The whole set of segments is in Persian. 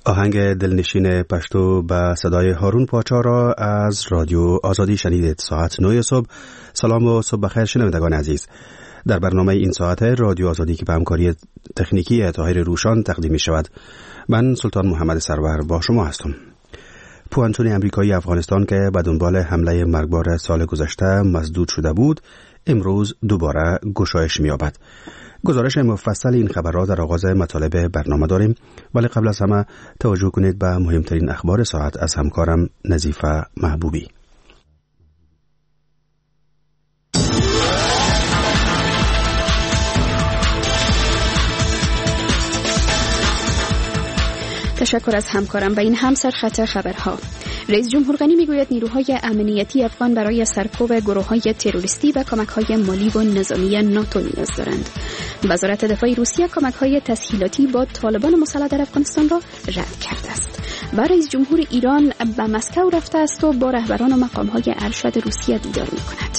آهنگ دلنشین پشتو به صدای هارون پاچا را از رادیو آزادی شنیدید. ساعت 9 صبح. سلام و صبح بخیر شنوندگان عزیز. در برنامه این ساعت رادیو آزادی که به همکاری تکنیکی طاهر روشان تقدیم می شود، من سلطان محمد سرور با شما هستم. پوانتون امریکایی افغانستان که به دنبال حمله مرگبار سال گذشته مسدود شده بود، امروز دوباره گشایش می یابد. گزارش مفصل این خبر را در آغاز مطالب برنامه داریم، ولی قبل از همه توجه کنید به مهمترین اخبار ساعت از همکارم نظیفه محبوبی. تشکر از همکارم. و این هم سرخط خبرها. رئیس جمهور غنی میگوید نیروهای امنیتی افغان برای سرکوب گروه‌های تروریستی و کمک‌های مالی و نظامی ناتو نیاز دارند. وزارت دفاع روسیه کمک‌های تسهیلاتی با طالبان مسلح در افغانستان را رد کرده است. و رئیس جمهور ایران به مسکو رفته است و با رهبران و مقام‌های ارشد روسیه دیدار می‌کند.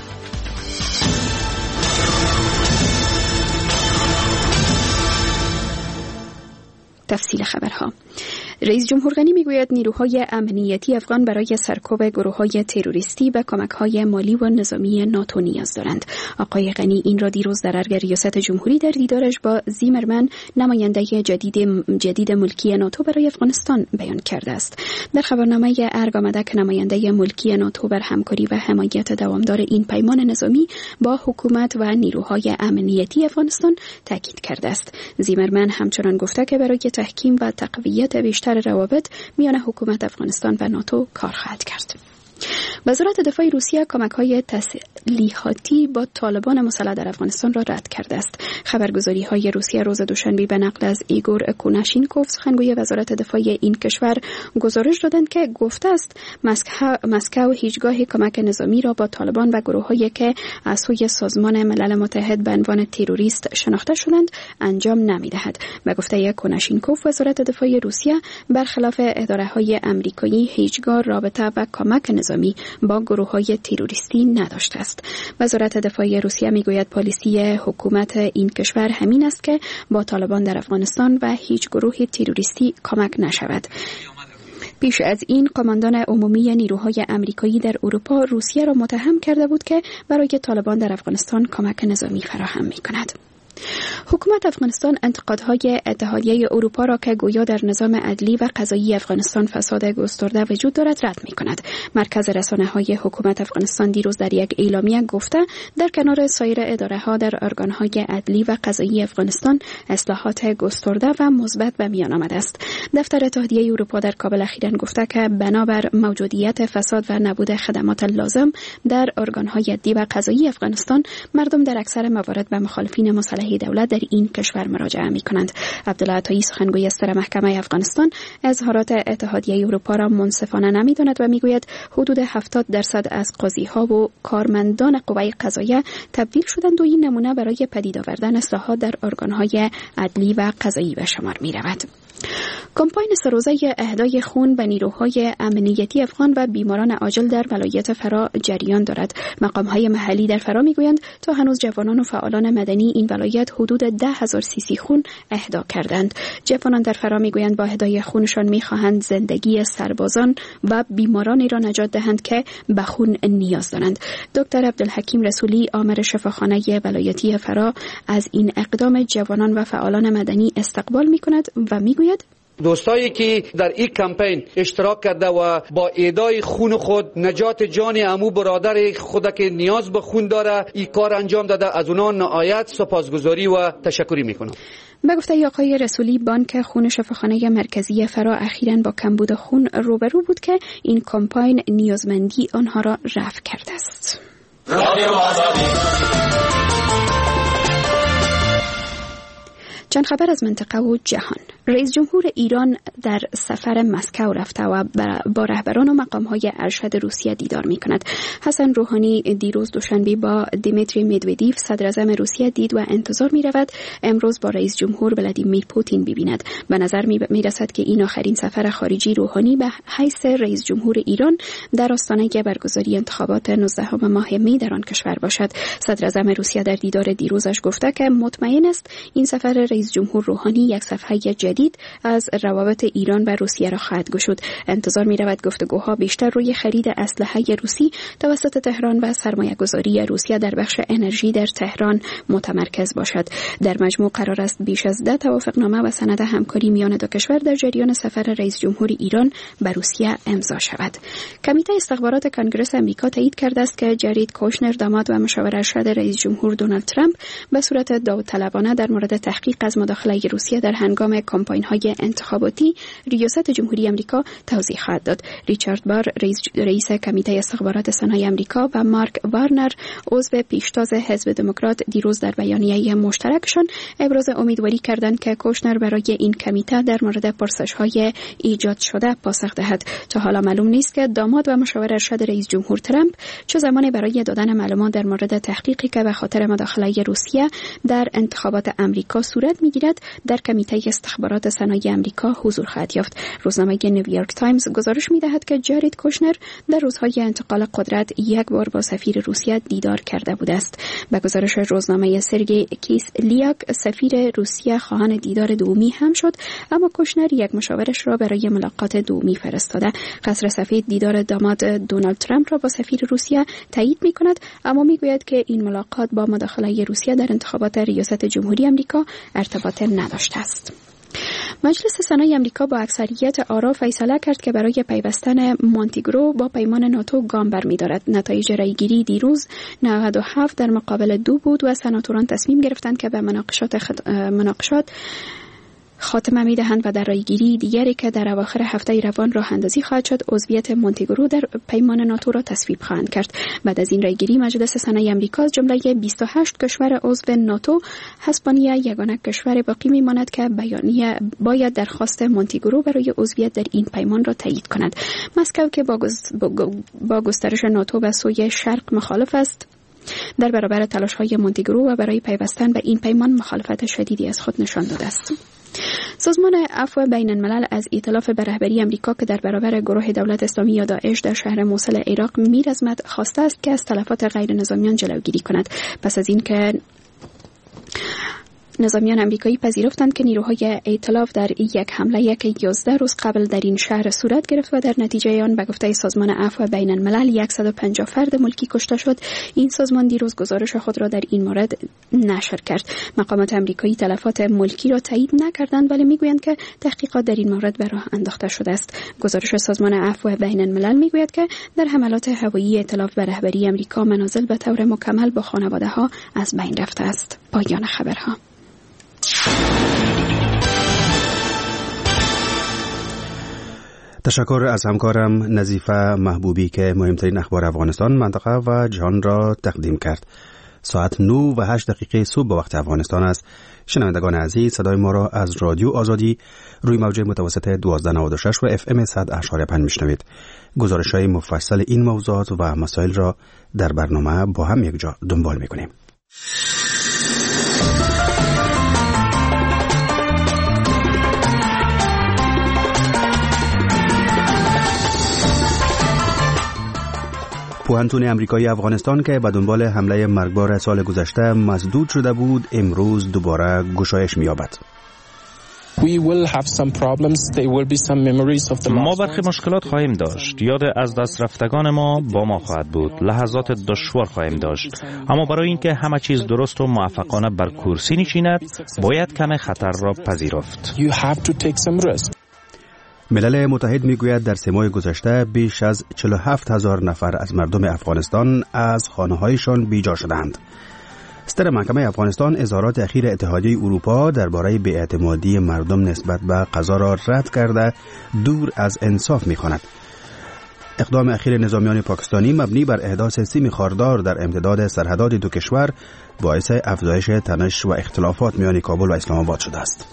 تفصیل خبرها. رئیس جمهور غنی میگوید نیروهای امنیتی افغان برای سرکوب گروه‌های تروریستی و کمک‌های مالی و نظامی ناتو نیاز دارند. آقای غنی این را دیروز در ارگ ریاست جمهوری در دیدارش با زیمرمن، نماینده جدید ملکی ناتو برای افغانستان بیان کرده است. در خبرنامه ارگ آمده که نماینده ملکی ناتو بر همکاری و حمایت دوامدار این پیمان نظامی با حکومت و نیروهای امنیتی افغانستان تاکید کرده است. زیمرمن همچنان گفته که برای تحکیم و تقویت بیشتر روابط میان حکومت افغانستان و ناتو کار خواهد کرد. وزارت دفاع روسیه کمک‌های تسلیحاتی با طالبان مسلح در افغانستان را رد کرده است. خبرگزاری‌های روسیه روز دوشنبه به نقل از ایگور کوناشینکوف، سخنگوی وزارت دفاع این کشور، گزارش دادند که گفته است مسکو هیچگاه کمک نظامی را با طالبان و گروه‌هایی که از سوی سازمان ملل متحد به عنوان تروریست شناخته شدند انجام نمی‌دهد. به گفته کوناشینکوف، وزارت دفاع روسیه برخلاف اداره‌های آمریکایی هیچگاه رابطه و کمک نظامی با گروه‌های تروریستی نداشته است. وزارت دفاع روسیه میگوید پالیسی حکومت این کشور همین است که با طالبان در افغانستان و هیچ گروه تروریستی کمک نشود. پیش از این قماندان عمومی نیروهای آمریکایی در اروپا روسیه را متهم کرده بود که برای طالبان در افغانستان کمک نظامی فراهم می‌کند. حکومت افغانستان انتقادهای اتحادیه اروپا را که گویا در نظام عدلی و قضایی افغانستان فساد گسترده وجود دارد رد می‌کند. مرکز رسانه‌های حکومت افغانستان دیروز در یک اعلامیه گفته در کنار سایر اداره‌ها در ارگان‌های عدلی و قضایی افغانستان اصلاحات گسترده و مثبت به میان آمده است. دفتر اتحادیه اروپا در کابل اخیراً گفته که بنابر موجودیت فساد و نبود خدمات لازم در ارگان‌های عدلی و قضایی افغانستان، مردم در اکثر موارد به مخالفین مسلح دولت در این کشور مراجعه می‌کنند. عبدالله عطایی، سخنگوی ستر محکمه افغانستان، اظهارات اتحادیه اروپا را منصفانه نمی‌داند و می‌گوید حدود 70% از قاضی‌ها و کارمندان قوه قضاییه تبدیل شدند و این نمونه برای پدید آوردن اصلاحات در ارگان‌های عدلی و قضایی به شمار می‌رود. کمپاین سه‌روزه اهدای خون به نیروهای امنیتی افغان و بیماران عاجل در ولایت فرا جریان دارد. مقام‌های محلی در فرا می‌گویند تا هنوز جوانان و فعالان مدنی این ولایت حدود 10,000 سیسی خون اهدا کردند. جوانان در فرا می‌گویند با اهدای خونشان می‌خواهند زندگی سربازان و بیمارانی را نجات دهند که به خون نیاز دارند. دکتر عبدالحکیم رسولی، آمر شفاخانه ولایتی فرا، از این اقدام جوانان و فعالان مدنی استقبال می‌کند و می‌گوید دوستایی که در این کمپین اشتراک کرده و با ایدای خون خود نجات جان عمو برادر خود که نیاز به خون داره این کار انجام داده، از اونها نهایت سپاسگزاری و تشکری میکنم. به گفته آقای رسولی، بانک خون شفاخانه مرکزی فرا اخیراً با کمبود خون روبرو بود که این کمپین نیازمندی آنها را رفع کرده است. چند خبر از منطقه و جهان. رئیس جمهور ایران در سفر مسکو رفته و با رهبران و مقام‌های ارشد روسیه دیدار می‌کند. حسن روحانی دیروز دوشنبه با دیمیتری مدودیف صدر اعظم روسیه دید و انتظار می‌رود امروز با رئیس جمهور ولادیمیر پوتین ببیند. به نظر می‌رسد که این آخرین سفر خارجی روحانی به حیث رئیس جمهور ایران در آستانه برگزاری انتخابات 19 ماه می در آن کشور باشد. صدر اعظم روسیه در دیدار دیروزش گفته که مطمئن است این سفر رئیس جمهور روحانی یک صفحه جدید از روابط ایران و روسیه را خواهد گشود. انتظار می رود گفتگوها بیشتر روی خرید اسلحه روسی توسط تهران و سرمایه‌گذاری روسیه در بخش انرژی در تهران متمرکز باشد. در مجموع قرار است بیش از 10 توافقنامه و سند همکاری میان دو کشور در جریان سفر رئیس جمهور ایران به روسیه امضا شود. کمیته استخبارات کانگرس امریکا تایید کرده است که جارید کوشنر داماد و مشاور ارشد رئیس جمهور دونالد ترامپ به صورت داوطلبانه در مورد تحقیق از مداخله روسیه در هنگام کمپاین‌های انتخاباتی ریاست جمهوری امریکا توضیح خواهد داد. ریچارد بار رئیس کمیته استخبارات صنایع امریکا و مارک وارنر عضو پیشتاز حزب دموکرات دیروز در بیانیه مشترکشان ابراز امیدواری کردند که کوشنر برای این کمیته در مورد پرسش‌های ایجاد شده پاسخ دهد. تا حالا معلوم نیست که داماد و مشاور ارشد رئیس جمهور ترامپ چه زمانی برای دادن معلومات در مورد تحقیقی که به خاطر مداخله روسیه در انتخابات امریکا صورت می‌گیرد در کمیته استخبارات صنایع امریکا حضور خواهد یافت. روزنامه نیویورک تایمز گزارش می‌دهد که جارید کوشنر در روزهای انتقال قدرت یک بار با سفیر روسیه دیدار کرده بوده است. به گزارش روزنامه سرگئی کیسلیاک سفیر روسیه خواهان دیدار دومی هم شد، اما کوشنر یک مشاورش را برای ملاقات دومی فرستاده. قصر سفید دیدار داماد دونالد ترامپ را با سفیر روسیه تایید می‌کند، اما می‌گوید که این ملاقات با مداخله روسیه در انتخابات ریاست جمهوری امریکا ارتباط نداشته است. مجلس سنای امریکا با اکثریت آرا فیصله کرد که برای پیوستن مونتیگرو با پیمان ناتو گام برمی‌دارد. نتایج رأیگیری دیروز 97 در مقابل 2 بود و سناتوران تصمیم گرفتند که به مناقشات خاتمه می‌دهند و در رأیگیری دیگری که در اواخر هفته روان راه اندازی خواهد شد عضویت مونتیگرو در پیمان ناتو را تصویب خواهند کرد. بعد از این رأیگیری مجلس سنای امریکا از جمله 28 کشور عضو ناتو اسپانیا یگانه کشور باقی می‌ماند که باید درخواست مونتیگرو برای عضویت در این پیمان را تایید کند. مسکو که با گسترش ناتو به سوی شرق مخالف است، در برابر تلاش‌های مونتیگرو و برای پیوستن به این پیمان مخالفت شدیدی از خود نشان داده است. سازمان عفو بین الملل از ائتلاف به رهبری امریکا که در برابر گروه دولت اسلامی یا داعش در شهر موصل عراق میرزمد خواسته است که از تلفات غیر نظامیان جلوگیری کند. پس از این که نظامیان امریکایی پذیرفتند که نیروهای ائتلاف در یک حمله که 11 روز قبل در این شهر صورت گرفت و در نتیجه آن به گفته سازمان عفو بین الملل 150 فرد ملکی کشته شد، این سازمان دیروز گزارش خود را در این مورد نشر کرد. مقامات امریکایی تلفات ملکی را تایید نکردند ولی میگویند که تحقیقات در این مورد به راه انداخته شده است. گزارش سازمان عفو بین الملل میگوید که در حملات هوایی ائتلاف به رهبری امریکا منازل به طور مکمل با خانواده‌ها از بین رفته است. پایان خبرها. تشکر از همکارم نظیفه محبوبی که مهمترین اخبار افغانستان، منطقه و جهان را تقدیم کرد. ساعت 9 و 8 دقیقه صبح به وقت افغانستان است. شنوندگان عزیز، صدای ما را از رادیو آزادی روی موج متوسط 1296 و FM 100.5 میشنوید. گزارش‌های مفصل این موضوعات و مسائل را در برنامه با هم یک جا دنبال می‌کنیم. پوهنتون امریکایی افغانستان که به دنبال حمله مرگبار سال گذشته مسدود شده بود، امروز دوباره گشایش می‌یابد. ما برخی مشکلات خواهیم داشت. یاد از دست رفتگان ما با ما خواهد بود. لحظات دشوار خواهیم داشت. اما برای اینکه همه چیز درست و موفقانه بر کرسی نشیند، باید کم خطر را پذیرفت. ملل متحد میگوید در 3 ماه گذشته بیش از 47,000 نفر از مردم افغانستان از خانه‌هایشان بیجا شدند. صدر محکمه افغانستان اظهارات اخیر اتحادیه اروپا درباره بی‌اعتمادی مردم نسبت به قضا را رد کرده دور از انصاف می‌خواند. اقدام اخیر نظامیان پاکستانی مبنی بر احداث سیم خاردار در امتداد سرحدات دو کشور باعث افزایش تنش و اختلافات میان کابل و اسلام آباد شده است.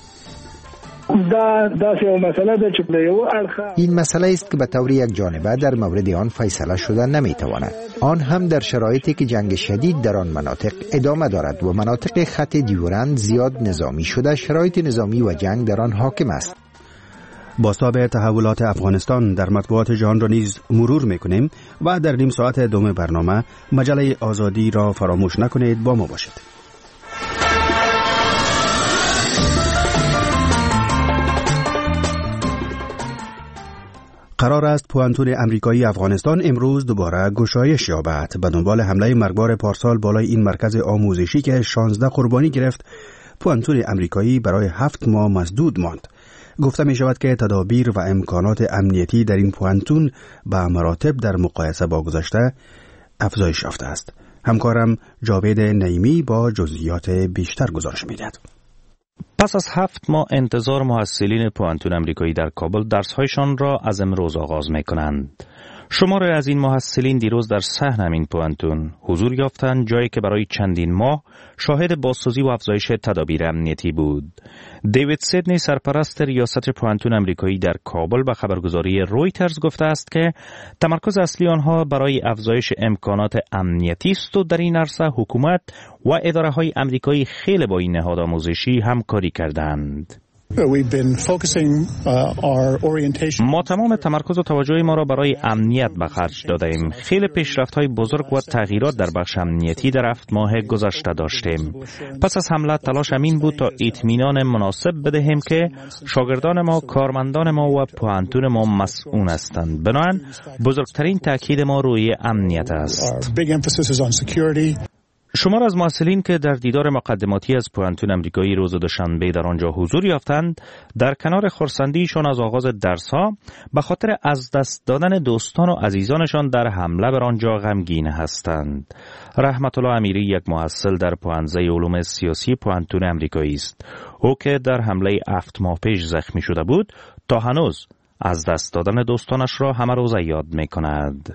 این مسئله است که به طور یک جانبه در مورد آن فیصله شده نمیتواند، آن هم در شرایطی که جنگ شدید در آن مناطق ادامه دارد و مناطق خط دیورند زیاد نظامی شده، شرایط نظامی و جنگ در آن حاکم است. بازتاب تحولات افغانستان در مطبوعات جهان را نیز مرور میکنیم و در نیم ساعت دوم برنامه مجله آزادی را فراموش نکنید، با ما باشید. قرار است پوانتون امریکایی افغانستان امروز دوباره گشایش یابد. به دنبال حمله مرگبار پارسال بالای این مرکز آموزشی که 16 قربانی گرفت، پوانتون امریکایی برای 7 ماه مسدود ماند. گفته می شود که تدابیر و امکانات امنیتی در این پوانتون به مراتب در مقایسه با گذشته افزایش یافته است. همکارم جاوید نعیمی با جزئیات بیشتر گزارش می‌دهد. پس از 7 ماه انتظار محصلین پوانتون امریکایی در کابل درس‌هایشان را از امروز آغاز می‌کنند. شماری از این محصلین دیروز در صحن همین پوانتون حضور یافتند، جایی که برای چندین ماه شاهد بازسازی و افزایش تدابیر امنیتی بود. دیوید سیدنی، سرپرست ریاست پوانتون امریکایی در کابل، به خبرگزاری رویترز گفته است که تمرکز اصلی آنها برای افزایش امکانات امنیتی است و در این عرصه حکومت و اداره‌های امریکایی خیلی با این نهاد آموزشی همکاری کردند. ما تمام تمرکز و توجه ما را برای امنیت به خرج دادیم. خیلی پیشرفت‌های بزرگ و تغییرات در بخش امنیتی در 7 ماه گذشته داشتیم. پس از حمله تلاش همین بود تا اطمینان مناسب بدهیم که شاگردان ما، کارمندان ما و پوانتون ما مسئول هستند. بنابراین بزرگترین تاکید ما روی امنیت است. شمار از محصلین که در دیدار مقدماتی از پوانتون امریکایی روز دوشنبه در آنجا حضور یافتند، در کنار خرسندیشان از آغاز درس‌ها به خاطر از دست دادن دوستان و عزیزانشان در حمله بر آنجا غمگین هستند. رحمت الله امیری یک محصل در پوانزه علوم سیاسی پوانتون امریکایی است. او که در حمله 7 ماه پیش زخمی شده بود، تا هنوز از دست دادن دوستانش را همه روز یاد می‌کند.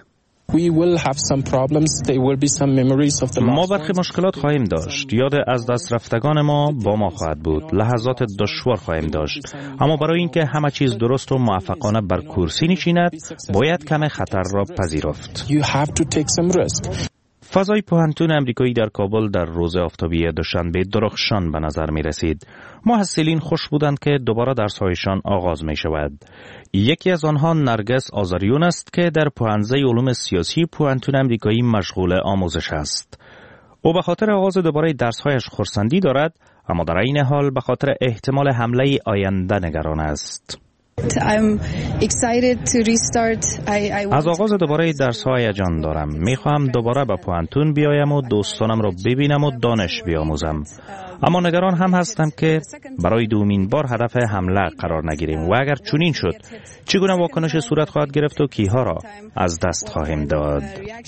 ما برخی مشکلات خواهیم داشت. یاد از دست رفتگان ما با ما خواهد بود. لحظات دشوار خواهیم داشت. اما برای اینکه همه چیز درست و موفقانه بر کرسی نشیند، باید کم خطر را پذیرفت. فضای پوانتون امریکایی در کابل در روز آفتابی دوشنبه درخشان به نظر می رسید. محصلین خوش بودند که دوباره درس‌هایشان آغاز می شود. یکی از آنها نرگس آزاریون است که در پوانزه علوم سیاسی پوانتون امریکایی مشغول آموزش است. او به خاطر آغاز دوباره درس‌هایش خرسندی دارد، اما در این حال به خاطر احتمال حمله آینده نگران است. از آغاز دوباره درس‌ها هیجان دارم. می‌خواهم دوباره به پوانتون بیایم و دوستانم را ببینم و دانش بیاموزم. اما نگران هم هستم که برای دومین بار هدف حمله قرار نگیریم و اگر چنین شد چگونه واکنش صورت خواهد گرفت و کیها را از دست خواهیم داد.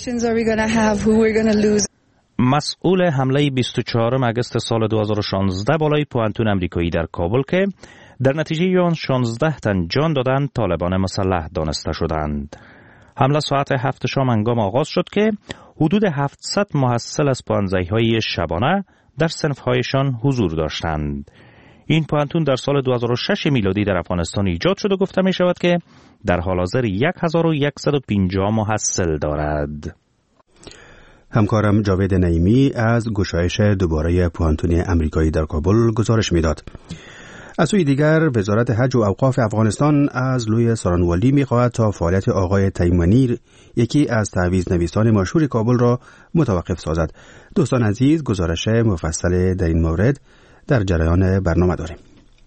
مسئول حمله 24 آگوست سال 2016 بالای پوانتون امریکایی در کابل که در نتیجه آن 16 تن جان دادند، طالبان مسلح دانسته شدند. حمله ساعت 7 شام هنگام آغاز شد که حدود 700 محصل از پوانزه‌های شبانه در صنف‌هایشان حضور داشتند. این پوانتون در سال 2006 میلادی در افغانستان ایجاد شد و گفته می شود که در حال حاضر 1150 محصل دارد. همکارم جاوید نعیمی از گشایش دوباره پوانتون امریکایی در کابل گزارش میداد. از سوی دیگر وزارت حج و اوقاف افغانستان از لوی سارانوالی می‌خواهد تا فعالیت آقای تیمنی، یکی از تعویض نویسان مشهور کابل را متوقف سازد. دوستان عزیز، گزارش مفصل در این مورد در جریان برنامه داریم.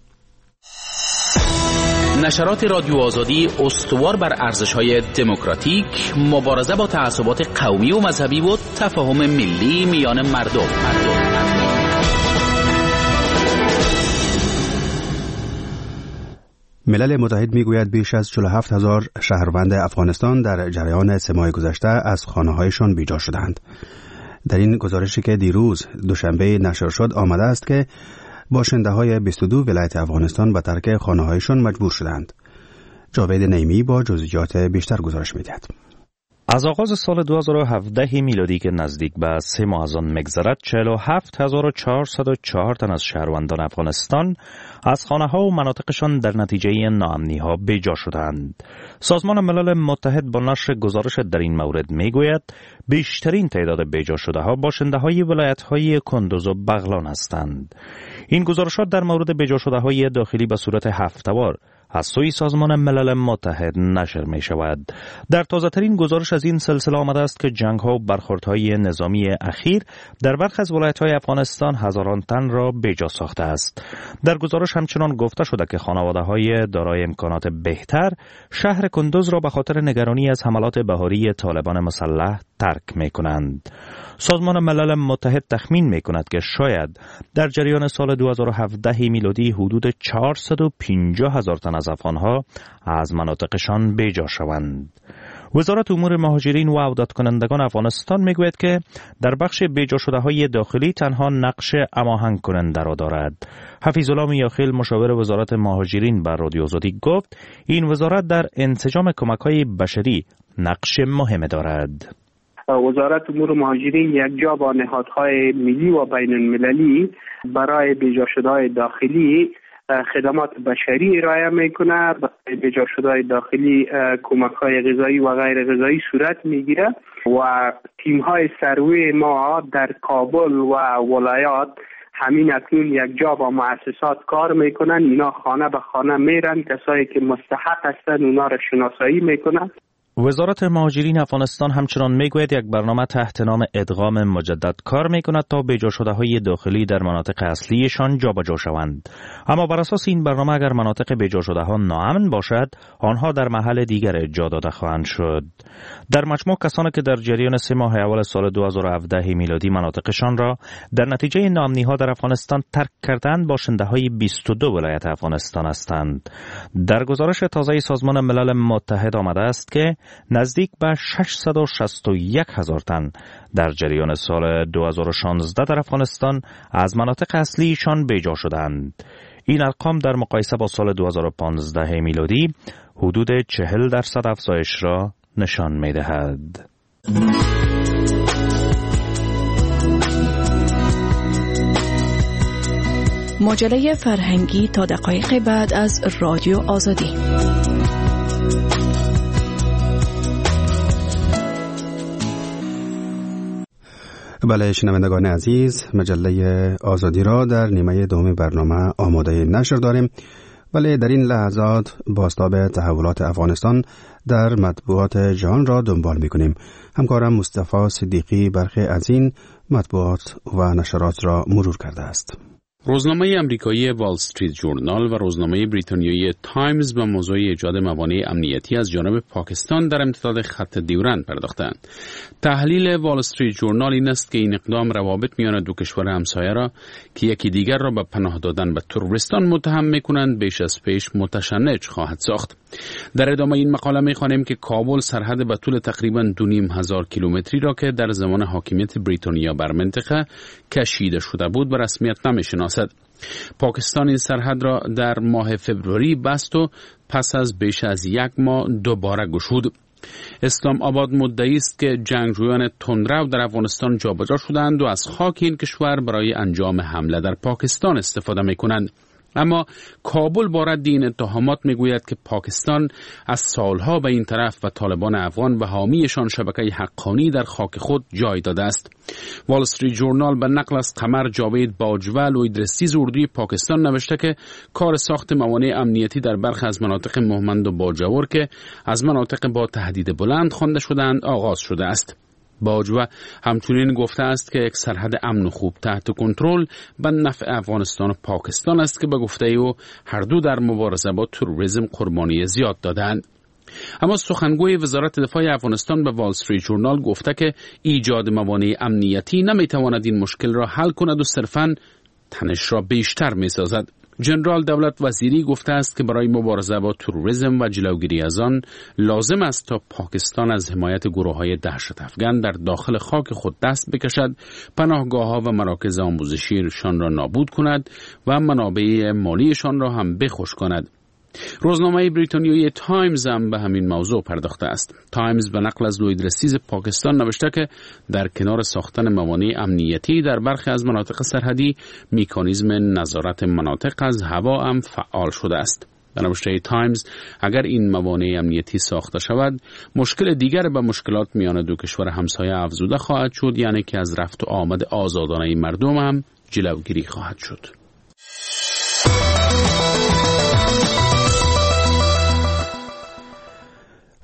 نشرات رادیو آزادی استوار بر ارزش‌های دموکراتیک، مبارزه با تعصبات قومی و مذهبی و تفاهم ملی میان مردم. ملل متحد میگوید بیش از 47,000 شهروند افغانستان در جریان 3 ماه گذشته از خانه‌هایشان بیجا شدند. در این گزارشی که دیروز دوشنبه نشر شد آمده است که باشنده‌های 22 ولایت افغانستان به ترک خانه‌هایشان مجبور شدند. جاوید نعیمی با جزئیات بیشتر گزارش می‌دهد. از آغاز سال 2017 میلادی که نزدیک به 3 ماه از آن می‌گذرد، 47,404 تن از شهروندان افغانستان از خانه‌ها و مناطقشان در نتیجه ناامنی‌ها بیجا شدند. سازمان ملل متحد با نشر گزارش در این مورد می‌گوید بیشترین تعداد بیجا شده‌ها باشنده‌های ولایت‌های کندوز و بغلان هستند. این گزارشات در مورد بیجا شده‌های داخلی به صورت هفته‌وار از سوی سازمان ملل متحد نشر می شود. در تازه‌ترین گزارش از این سلسله آمده است که جنگ‌ها و برخوردهای نظامی اخیر در برخی از ولایت‌های افغانستان هزاران تن را بیجا ساخته است. در گزارش همچنان گفته شده که خانواده‌های دارای امکانات بهتر شهر کندوز را به خاطر نگرانی از حملات بهاری طالبان مسلح ترک می‌کنند. سازمان ملل متحد تخمین می‌کند که شاید در جریان سال 2017 میلادی حدود 450,000 تن از افغان‌ها از مناطقشان بیجا شوند. وزارت امور مهاجرین و عودت کنندگان افغانستان میگوید که در بخش بیجا شده های داخلی تنها نقش هماهنگ کننده را دارد. حفیظالله میاخیل مشاور وزارت مهاجرین بر رادیو آزادی گفت این وزارت در انسجام کمک‌های بشری نقش مهم دارد. وزارت امور مهاجرین یک جا با نهادهای ملی و بین المللی برای بیجا شده‌های داخلی خدمات بشری ارائه میکنه. برای بیجا شده‌های داخلی کمک‌های غذایی و غیر غذایی صورت میگیره و تیم‌های سروی ما در کابل و ولایات همین اکنون یک جا با مؤسسات کار میکنن. اینا خانه به خانه میرن، کسایی که مستحق هستن اونا را شناسایی میکنن. وزارت مهاجرین افغانستان همچنان میگوید یک برنامه تحت نام ادغام مجدد کار میکند تا بیجا شده های داخلی در مناطق اصلیشان جابجا شوند. اما بر اساس این برنامه اگر مناطق بیجا شده ها ناامن باشد، آنها در محل دیگر جا داده خواهند شد. در مجموع کسانی که در جریان 3 ماه اول سال 2017 میلادی مناطقشان را در نتیجه ناامنی ها در افغانستان ترک کردند باشنده های 22 ولایت افغانستان هستند. در گزارش تازه سازمان ملل متحد آمده است که نزدیک به 661,000 تن در جریان سال 2016 در افغانستان از مناطق اصلیشان بیجا شدند. این ارقام در مقایسه با سال 2015 میلادی حدود 40% افزایش را نشان می‌دهد. مجله فرهنگی تا دقایق بعد از رادیو آزادی. بله شنوندگان عزیز، مجله آزادی را در نیمه دوم برنامه آماده نشر داریم. بله در این لحظات بازتاب تحولات افغانستان در مطبوعات جهان را دنبال می‌کنیم. همکارم مصطفی صدیقی برخی از این مطبوعات و نشرات را مرور کرده است. روزنامه امریکایی وال استریت جورنال و روزنامه بریتانیایی تایمز به موضوع ایجاد موانع امنیتی از جانب پاکستان در امتداد خط دیورند پرداختند. تحلیل وال استریت جورنال این است که این اقدام روابط میان دو کشور همسایه را که یکی دیگر را به پناه دادن به تروریستان متهم می‌کنند بیش از پیش متشنج خواهد ساخت. در ادامه این مقاله می‌خوانیم که کابل سرحد به طول تقریباً 2,500 کیلومتری را که در زمان حاکمیت بریتانیا بر منطقه کشیده شده بود به رسمیت نمی‌شناسد. پاکستان این سرحد را در ماه فبروری بست و پس از بیش از 1 ماه دوباره گشود. اسلام آباد مدعی است که جنگجویان تندرو در افغانستان جابجا شدند و از خاک این کشور برای انجام حمله در پاکستان استفاده می‌کنند. اما کابل با رد این اتهامات میگوید که پاکستان از سالها به این طرف و طالبان افغان و حامیشان شبکه حقانی در خاک خود جای داده است. وال استریت جورنال به نقل از قمر جاوید باجول و ادریسی اردوی پاکستان نوشته که کار ساخت موانع امنیتی در برخی از مناطق مهمند و باجور که از مناطق با تهدید بلند خوانده شدند آغاز شده است. باجوه همچنین گفته است که یک سرحد امن و خوب تحت کنترل به نفع افغانستان و پاکستان است که به گفته او هر دو در مبارزه با تروریسم قربانی زیاد دادند. اما سخنگوی وزارت دفاع افغانستان به وال استریت جورنال گفته که ایجاد موانع امنیتی نمیتواند این مشکل را حل کند و صرفاً تنش را بیشتر میسازد. جنرال دولت وزیری گفته است که برای مبارزه با تروریسم و جلوگیری از آن لازم است تا پاکستان از حمایت گروه‌های دهشت افغان در داخل خاک خود دست بکشد، پناهگاه‌ها و مراکز آموزشیشان را نابود کند و منابع مالیشان را هم بخشک کند. روزنامه بریتانیایی تایمز هم به همین موضوع پرداخته است. تایمز به نقل از لوید رسیز پاکستان نوشته که در کنار ساختن موانع امنیتی در برخی از مناطق سرحدی مکانیزم نظارت مناطق از هوا هم فعال شده است. به نوشته تایمز اگر این موانع امنیتی ساخته شود مشکل دیگر به مشکلات میان دو کشور همسایه افزوده خواهد شد، یعنی که از رفت و آمد آزادانه مردم هم جلوگیری خواهد شد.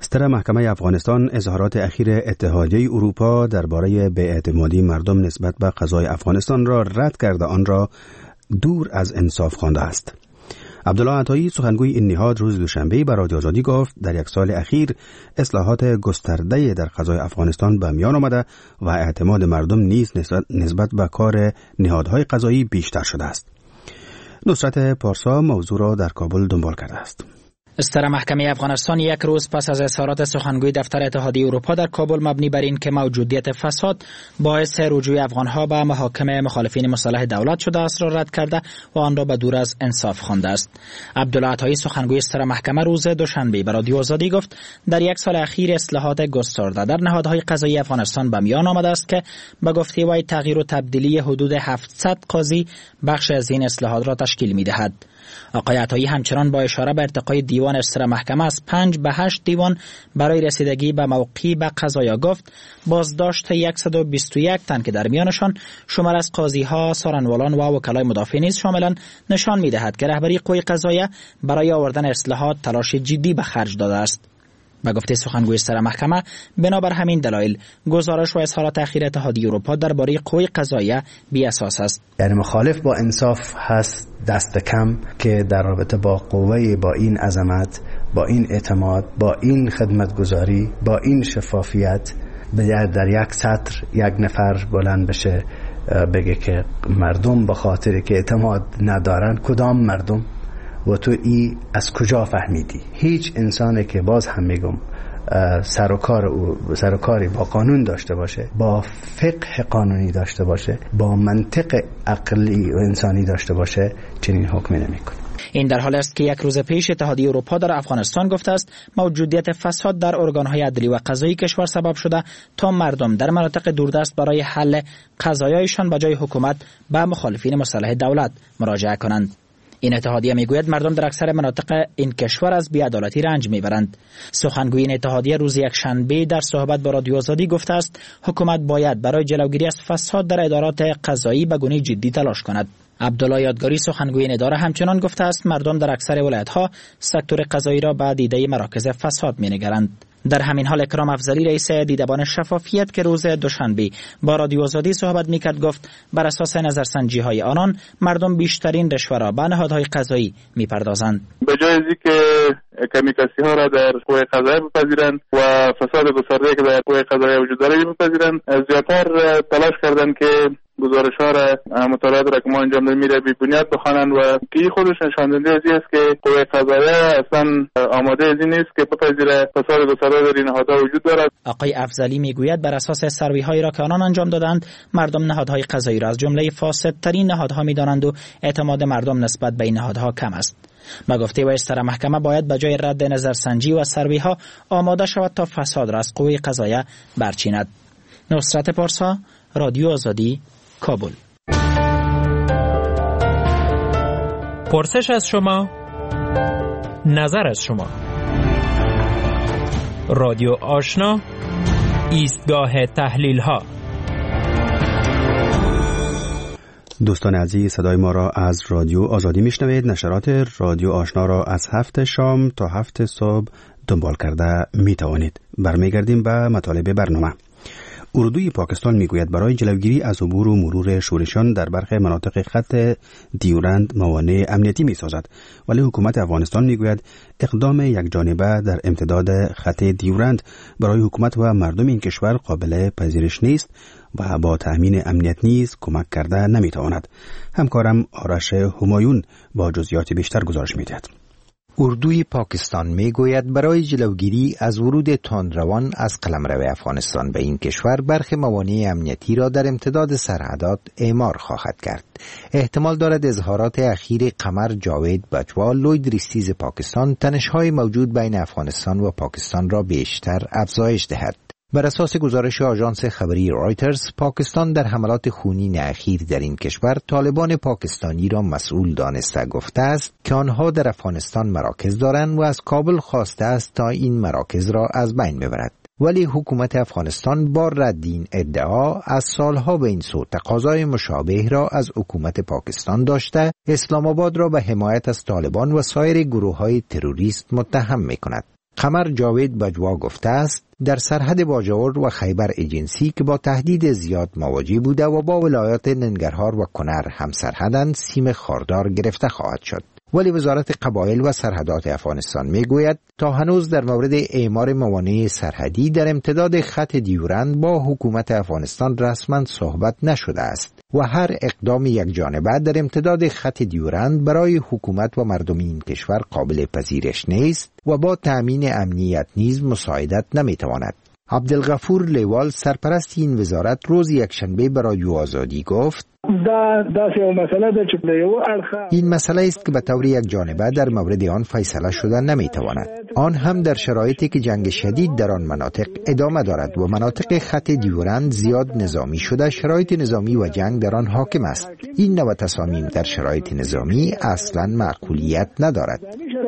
ستر محکمه افغانستان اظهارات اخیر اتحادیه اروپا درباره بی‌اعتمادی مردم نسبت به قضای افغانستان را رد کرده آن را دور از انصاف خوانده است. عبدالله عطایی سخنگوی این نهاد روز دوشنبه به رادیو آزادی گفت در یک سال اخیر اصلاحات گسترده در قضای افغانستان به میان آمده و اعتماد مردم نیز نسبت به کار نهادهای قضایی بیشتر شده است. نصرت پارسا موضوع را در کابل دنبال کرده است. ستر محکمه افغانستان یک روز پس از اظهارات سخنگوی دفتر اتحادیه اروپا در کابل مبنی بر این که موجودیت فساد باعث رجوع افغانها به محاکم مخالفین مصالح دولت شده است را رد کرده و آن را به دور از انصاف خوانده است. عبدالله عطایی سخنگوی ستر محکمه روز دوشنبه به رادیو آزادی گفت در یک سال اخیر اصلاحات گسترده در نهادهای قضایی افغانستان به میان آمده است که به گفته وی تغییر و تبدیلی حدود 700 قاضی بخش از این اصلاحات را تشکیل می‌دهد. آقای عطایی همچنان با اشاره به ارتقای دیوان ستر محکمه از 5 به 8 دیوان برای رسیدگی به موقعی به قضایا گفت بازداشت 121 تن که در میانشان شمار از قاضی‌ها، سارنوالان و وکلای مدافع نیز شاملند نشان می‌دهد که رهبری قوه قضاییه برای آوردن اصلاحات تلاش جدی به خرج داده است. به گفته سخنگوی ستر محکمه بنابر همین دلایل گزارش و اظهارات اخیر اتحادیه اروپا درباره قوه قضاییه بی اساس است. یعنی مخالف با انصاف هست دست کم که در رابطه با قوه با این عظمت، با این اعتماد، با این خدمتگزاری، با این شفافیت در یک سطر یک نفر بلند بشه بگه که مردم به خاطر که اعتماد ندارن. کدام مردم؟ و تو از کجا فهمیدی؟ هیچ انسانی که باز هم میگم سروکاری با قانون داشته باشه، با فقه قانونی داشته باشه، با منطق عقلی و انسانی داشته باشه چنین حکمی نمیکنه. این در حال است که یک روز پیش اتحادیه اروپا در افغانستان گفته است موجودیت فساد در ارگان‌های عدلی و قضایی کشور سبب شده تا مردم در مناطق دوردست برای حل قضایایشان به جای حکومت به مخالفین مصالح دولت مراجعه کنند. این اتحادیه میگوید مردم در اکثر مناطق این کشور از بی‌عدالتی رنج میبرند. سخنگوی این اتحادیه روز یکشنبه در صحبت با رادیو آزادی گفته است حکومت باید برای جلوگیری از فساد در ادارات قضایی به گونه جدی تلاش کند. عبدالله یادگاری سخنگوی این اداره همچنان گفته است مردم در اکثر ولایت‌ها سکتور قضایی را به دیده مراکز فساد مینگرند. در همین حال اکرام افضلی رئیس دیدبان شفافیت که روز دوشنبه با رادیو آزادی صحبت میکرد گفت بر اساس نظرسنجی های آنان مردم بیشترین رشوه را به نهادهای قضایی میپردازند. به جای از اینکه کمی کسی ها را در قوه قضاییه بپذیرند و فساد گسترده که در قوه قضاییه وجود داره بپذیرند، زیادتر تلاش کردند که گزارش ها را مطالعات را که ما انجام دادیم میره بی بنیاد بخوانند و که خودش نشان دهنده از این است که قوه قضاییه اصلا آماده از این نیست که بپذیره فساد گسترده در این نهادها وجود دارد. آقای افضلی میگوید بر اساس سروی هایی را که آنان انجام دادند مردم نهادهای قضایی را از جمله فاسدترین نهادها میدانند و اعتماد مردم نسبت به این نهادها کم است. با گفته و ستر محکمه باید به جای رد نظرسنجی و سروی ها آماده شود تا فساد را از قوه قضاییه برچیند. نصرت پارسا، رادیو آزادی، کابل. پرسش از شما، نظر از شما. رادیو آشنا، ایستگاه تحلیل ها. دوستان عزیز، صدای ما را از رادیو آزادی میشنوید. نشرات رادیو آشنا را از 7 شام تا 7 صبح دنبال کرده میتوانید. برمیگردیم به مطالب برنامه. اردوی پاکستان میگوید برای جلوگیری از عبور و مرور شورشیان در برخی مناطق خط دیورند موانع امنیتی میسازد، ولی حکومت افغانستان میگوید اقدام یکجانبه در امتداد خط دیورند برای حکومت و مردم این کشور قابل پذیرش نیست و با تأمین امنیت نیز کمک کرده نمیتواند. همکارم آرش همایون با جزئیات بیشتر گزارش میدهد. اردوی پاکستان میگوید برای جلوگیری از ورود تندروان از قلمرو افغانستان به این کشور برخی موانع امنیتی را در امتداد سرحدات اعمار خواهد کرد. احتمال دارد اظهارات اخیر قمر جاوید بجوا لوید ریستیز پاکستان تنش‌های موجود بین افغانستان و پاکستان را بیشتر افزایش دهد. بر اساس گزارش آژانس خبری رایترز، پاکستان در حملات خونین اخیر در این کشور طالبان پاکستانی را مسئول دانسته گفته است که آنها در افغانستان مراکز دارند و از کابل خواسته است تا این مراکز را از بین ببرد. ولی حکومت افغانستان با رد این ادعا از سالها به این سو تقاضای مشابه را از حکومت پاکستان داشته، اسلام آباد را به حمایت از طالبان و سایر گروه‌های تروریست متهم می‌کند. قمر جاوید بجوا گفته است در سرحد باجور و خیبر ایجنسی که با تهدید زیاد مواجه بوده و با ولایات ننگرهار و کنر هم سرحدند، سیم خاردار گرفته خواهد شد. ولی وزارت قبایل و سرحدات افغانستان میگوید تا هنوز در مورد اعمار موانع سرحدی در امتداد خط دیورند با حکومت افغانستان رسما صحبت نشده است و هر اقدام یک جانبه در امتداد خط دیورند برای حکومت و مردم این کشور قابل پذیرش نیست و با تأمین امنیت نیز مساعدت نمیتواند. عبدالغفور لیوال سرپرست این وزارت روز یکشنبه به رادیو آزادی گفت این مسئله است که به طور یک جانبه در مورد آن فیصله شده نمیتواند. آن هم در شرایطی که جنگ شدید در آن مناطق ادامه دارد و مناطق خط دیورند زیاد نظامی شده، شرایط نظامی و جنگ در آن حاکم است. این نوع تصامیم در شرایط نظامی اصلا معقولیت ندارد.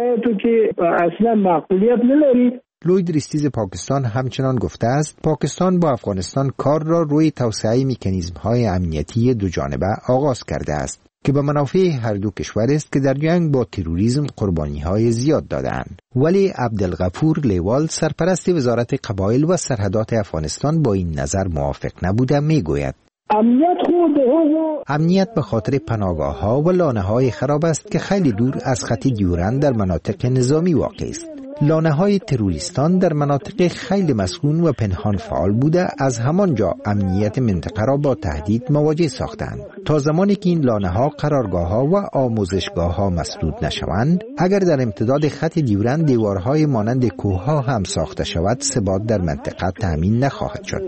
لوید ریستیز پاکستان همچنان گفته است پاکستان با افغانستان کار را روی توسعه مکانیزم‌های امنیتی دو جانبه آغاز کرده است که به منافع هر دو کشور است که در جنگ با تروریسم قربانی‌های زیاد دادند. ولی عبدالغفور لیوال سرپرست وزارت قبایل و سرحدات افغانستان با این نظر موافق نبوده. میگوید امنیت به خاطر پناهگاه‌ها و لانه‌های خراب است که خیلی دور از خط دیورند در مناطق نظامی واقع است. لانه‌های تروریستان در مناطق خیلی مسکون و پنهان فعال بوده، از همانجا امنیت منطقه را با تهدید مواجه ساختند. تا زمانی که این لانه‌ها، قرارگاه‌ها و آموزشگاه‌ها مسدود نشوند، اگر در امتداد خط دیورند دیوارهای مانند کوه‌ها هم ساخته شود، ثبات در منطقه تأمین نخواهد شد.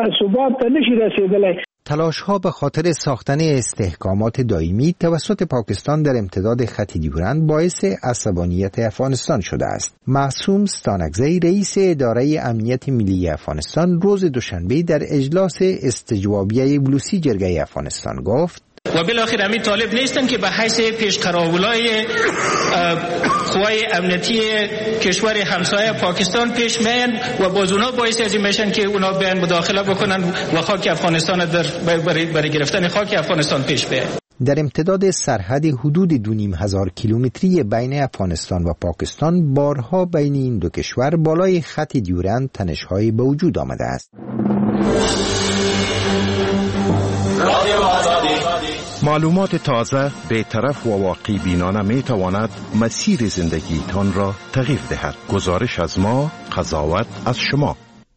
تلاش‌ها به خاطر ساختن استحکامات دائمی توسط پاکستان در امتداد خط دیورند باعث عصبانیت افغانستان شده است. معصوم ستانکزی رئیس اداره امنیت ملی افغانستان روز دوشنبه در اجلاس استجوابیه بلوسی جرگه افغانستان گفت و بالاخره همین طالب نیستن که به حیث پیشقراولای قوای امنیتی کشور همسایه پاکستان پیش میان و باز اونا باعث از این میشن که اونا بیان مداخله بکنن و خاک افغانستان برای گرفتن خاک افغانستان پیش بیان. در امتداد سرحد حدود 2500 کیلومتری بین افغانستان و پاکستان بارها بین این دو کشور بالای خط دیورند تنش‌های به وجود آمده است. معلومات تازه، بی‌طرف و واقع بینانه می تواند مسیر زندگیتان را تغییر دهد. گزارش از ما، قضاوت از شما.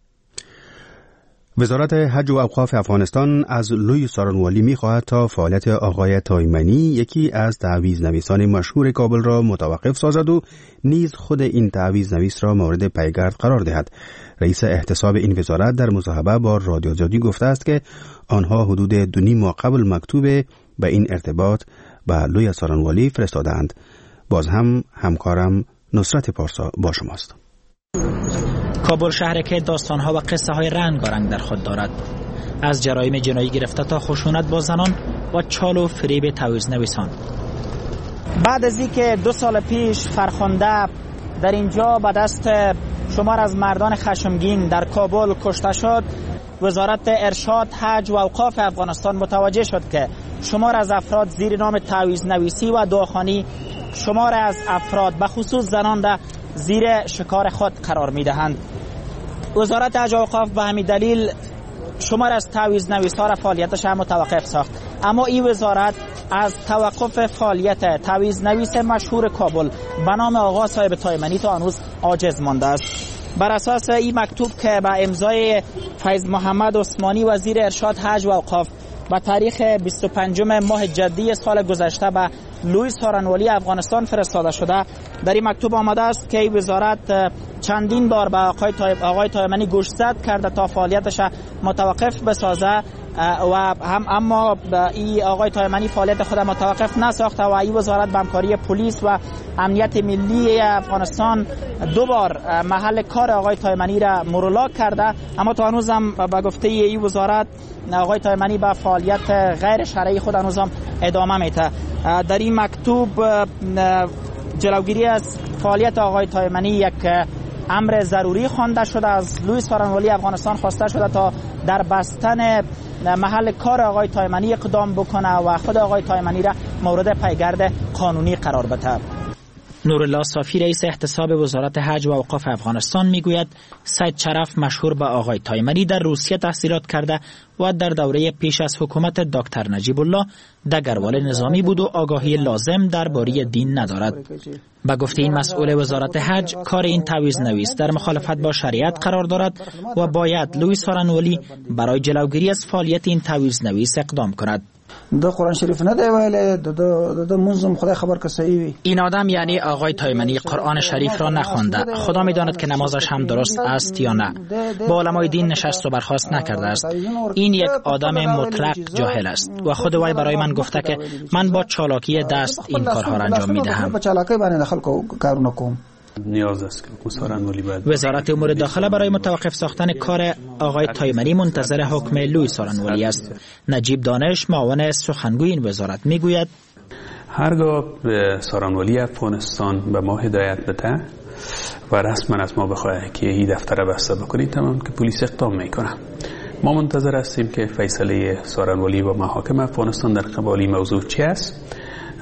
وزارت حج و اوقاف افغانستان از لوی سارنوالی می خواهد تا فعالیت آقای تایمنی، یکی از تعویض نویسان مشهور کابل را متوقف سازد و نیز خود این تعویض نویس را مورد پیگرد قرار دهد. رئیس احتساب این وزارت در مصاحبه با رادیو آزادی گفته است که آنها حدود 2.5 ماه قبل مکتوب به این ارتباط به لوی سارنوالی فرستادند. باز هم همکارم نصرت پارسا با شماست. کابل شهری که داستان‌ها و قصه‌های رنگارنگ در خود دارد، از جرایم جنایی گرفته تا خشونت با زنان و چال و فریب تعویض نویسان. بعد از اینکه 2 سال پیش فرخنده در اینجا به دست شمار از مردان خشمگین در کابل کشته شد، وزارت ارشاد، حج و اوقاف افغانستان متوجه شد که شمار از افراد زیر نام تعویض نویسی و دعاخوانی شمار از افراد به خصوص زنان را زیر شکار خود قرار می‌دهند. وزارت حج و اوقاف به همین دلیل شمار از تعویض نویس‌ها را فعالیتش هم متوقف ساخت. اما این وزارت از توقف فعالیت تعویض نویس مشهور کابل به نام آقا صاحب تایمنی تا هنوز عاجز مانده است. بر اساس این مکتوب که به امضای فیض محمد عثمانی وزیر ارشاد، حج و اوقاف با تاریخ 25 ماه جدی سال گذشته به لوی سارنوالی افغانستان فرستاده شده، در این مکتوب آمده است که این وزارت چندین بار به آقای تایمنی گوشزد کرده تا فعالیتش متوقف بسازه و اما این آقای تایمنی فعالیت خود متوقف نساخته و این وزارت به همکاری پلیس و امنیت ملی افغانستان 2 بار محل کار آقای تایمنی را مرورلا کرده، اما تا هنوز هم به گفته این وزارت آقای تایمنی به فعالیت غیر شرعی خود هنوز هم ادامه میده. در این مکتوب جلوگیری از فعالیت آقای تایمنی یک امر ضروری خوانده شده، از لوی سارنوالی افغانستان خواسته شده تا در بستن محل کار آقای تایمنی اقدام بکنه و خود آقای تایمنی را مورد پیگرد قانونی قرار بده. نورالله صافی رئیس احتساب وزارت حج و اوقاف افغانستان میگوید سید شرف مشهور به آقای تایمنی در روسیه تحصیلات کرده و در دوره پیش از حکومت دکتر نجیب الله دگروال نظامی بود و آگاهی لازم درباره دین ندارد. با گفته این مسئول وزارت حج، کار این تعویض نویس در مخالفت با شریعت قرار دارد و باید لوی سارنوالی برای جلوگیری از فعالیت این تعویض نویس اقدام کند. د قرآن شریف نه دی ویلی د منظم خدای خبر که صحیح وي. این آدم یعنی آقای تایمنی قرآن شریف را نخوانده. خدا میداند که نمازش هم درست است یا نه. با علمای دین نشست و برخاست نکرده است. این یک آدم مطلق جاهل است و خود وی برای من گفته که من با چالاکی دست این کارها را انجام میدهم. با چالاکی باندې خلکو کارونه کوم. نیاز است که سارنوالی باید. وزارت امور داخله برای متوقف ساختن کار آقای تایمنی منتظر حکم لوی سارنوالی است. نجیب دانش معاون سخنگوی این وزارت میگوید هرگاه به سارنوالی افغانستان به ما هدایت بده و رسما از ما بخواه که این دفتر بسته بکنید، تمام که پلیس اقدام میکنه. ما منتظر هستیم که فیصله سارنوالی و محاکم افغانستان در قبال موضوع چی است.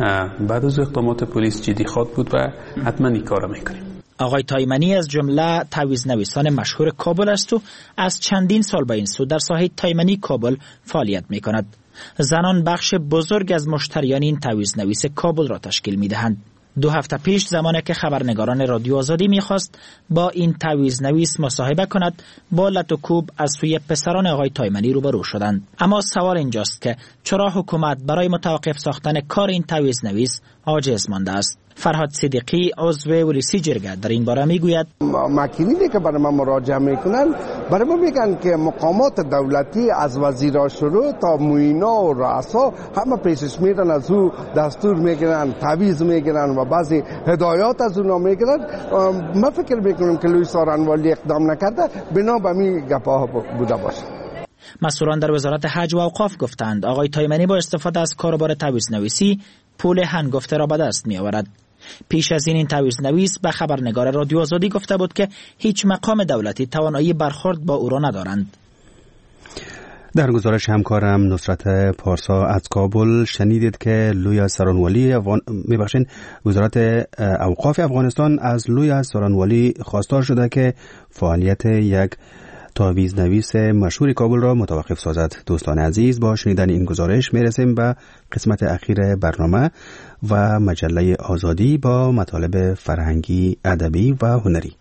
بعد از اقدامات پلیس جدی خواهد بود و حتما این کارا میکنیم. آقای تایمنی از جمله تعویض نویسان مشهور کابل است و از چندین سال به این سو در ساحه تایمنی کابل فعالیت میکند. زنان بخش بزرگ از مشتریان این تعویض نویس کابل را تشکیل میدهند. 2 هفته پیش زمانی که خبرنگاران رادیو آزادی میخواست با این تعویض نویس مصاحبه کند، با لط و کوب از سوی پسران آقای تایمنی روبرو شدند. اما سوال اینجاست که چرا حکومت برای متوقف ساختن کار این تعویض نویس عاجز مانده است؟ فرهاد صدیقی عضو ولیسی جرگه در این باره میگوید ماکینینی که برای ما مراجعه میکنن برای ما میگن که مقامات دولتی از وزیرا شروع تا معینا و رؤسا همه پیشش میرن، از او دستور میگیرن، تعویض میگیرن و بعضی هدایات از اونا میگیرن. ما فکر میکنم که لوی سارنوالی اقدام نکرده بنا به می گپاها بوده باشه. مسئولان در وزارت حج و اوقاف گفتند آقای تایمنی با استفاده از کاروبار تعویض نویسی پول هنگفته را به دست می آورد. پیش از این تعویض نویس به خبرنگار رادیو آزادی گفته بود که هیچ مقام دولتی توانایی برخورد با او را ندارند. در گزارش همکارم نصرت پارسا از کابل شنیدید که لوی سارنوالی وزارت اوقاف افغانستان از لوی سارنوالی خواستار شده که فعالیت یک تعویض نویس مشهور کابل را متوقف سازد. دوستان عزیز، با شنیدن این گزارش میرسیم به قسمت اخیر برنامه و مجله آزادی با مطالب فرهنگی، ادبی و هنری.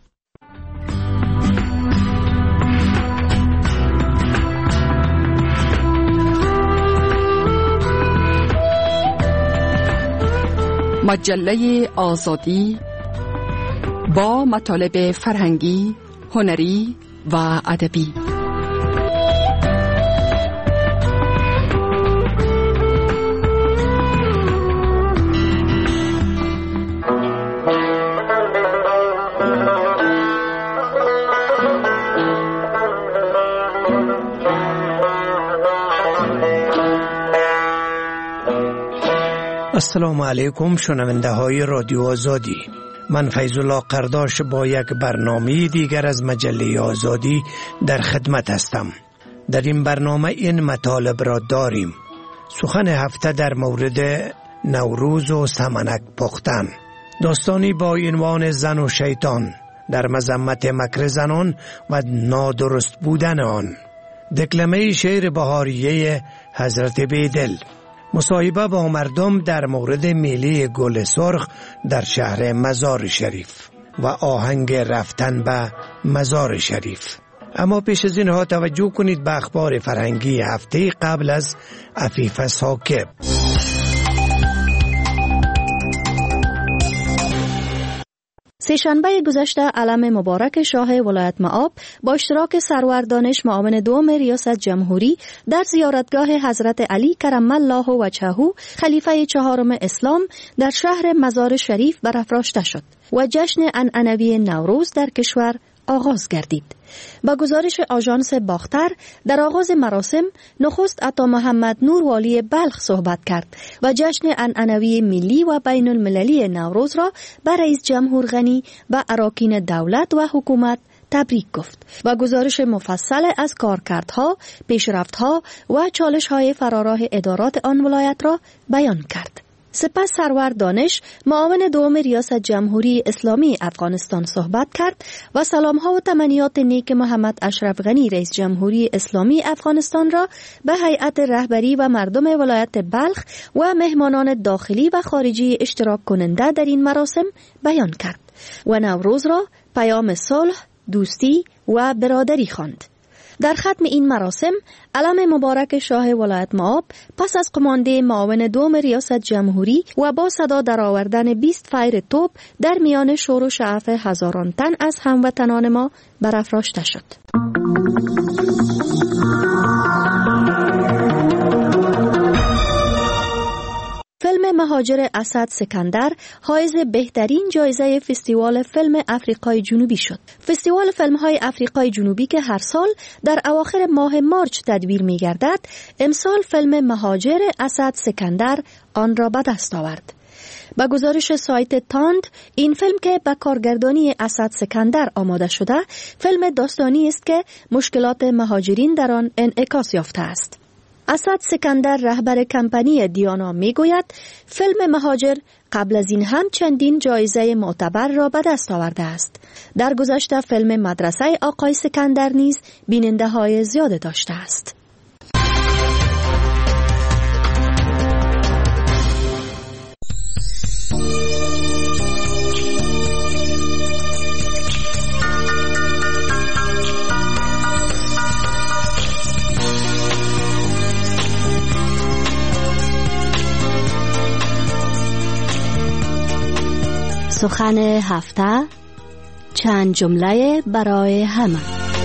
مجله آزادی با مطالب فرهنگی، هنری و ادبی. السلام علیکم شنونده های رادیو آزادی. من فیض الله قرداش با یک برنامه دیگر از مجله آزادی در خدمت هستم. در این برنامه این مطالب را داریم: سخن هفته در مورد نوروز و سمنک پختن، داستانی با عنوان زن و شیطان در مذمت مکر زنان و نادرست بودن آن، دکلمه شعر بهاریه حضرت بیدل، مصاحبه با مردم در مورد میله گل سرخ در شهر مزار شریف و آهنگ رفتن به مزار شریف. اما پیش از اینها توجه کنید به اخبار فرهنگی هفته قبل از عفیف ساکب. سه‌شنبه گذشته علم مبارک شاه ولایت مآب با اشتراک سرور دانش معاون دوم ریاست جمهوری در زیارتگاه حضرت علی کرم الله وجهه خلیفه چهارم اسلام در شهر مزار شریف برافراشته شد و جشن عنعنوی نوروز در کشور آغاز گردید. با گزارش آژانس باختر، در آغاز مراسم نخست عطا محمد نور والی بلخ صحبت کرد و جشن عنعنوی ملی و بین المللی نوروز را به رئیس جمهور غنی و اراکین دولت و حکومت تبریک گفت و گزارش مفصل از کارکردها، پیشرفتها و چالش‌های فراراه ادارات آن ولایت را بیان کرد. سپس سرور دانش معاون دوم ریاست جمهوری اسلامی افغانستان صحبت کرد و سلام‌ها و تمنیات نیک محمد اشرف غنی رئیس جمهوری اسلامی افغانستان را به هیئت رهبری و مردم ولایت بلخ و مهمانان داخلی و خارجی اشتراک کننده در این مراسم بیان کرد و نوروز را پیام صلح، دوستی و برادری خواند. در ختم این مراسم علم مبارک شاه ولایت مآب پس از قمانده معاون دوم ریاست جمهوری و با صدا درآوردن 20 فیر توپ در میان شور و شعف هزاران تن از هموطنان ما برافراشته شد. فیلم مهاجر اسد سکندر حائز بهترین جایزه فستیوال فیلم آفریقای جنوبی شد. فستیوال فیلم‌های آفریقای جنوبی که هر سال در اواخر ماه مارچ تدبیر می‌گردد، امسال فیلم مهاجر اسد سکندر آن را به دست آورد. با گزارش سایت تاند، این فیلم که با کارگردانی اسد سکندر آماده شده، فیلم داستانی است که مشکلات مهاجرین در آن انعکاس یافته است. اسد سکندر رهبر کمپانی دیانا میگوید فیلم مهاجر قبل از این هم چندین جایزه معتبر را به دست آورده است. در گذشته فیلم مدرسه آقای سکندر نیز بیننده های زیاد داشته است. سخن هفته، چند جمله برای همه.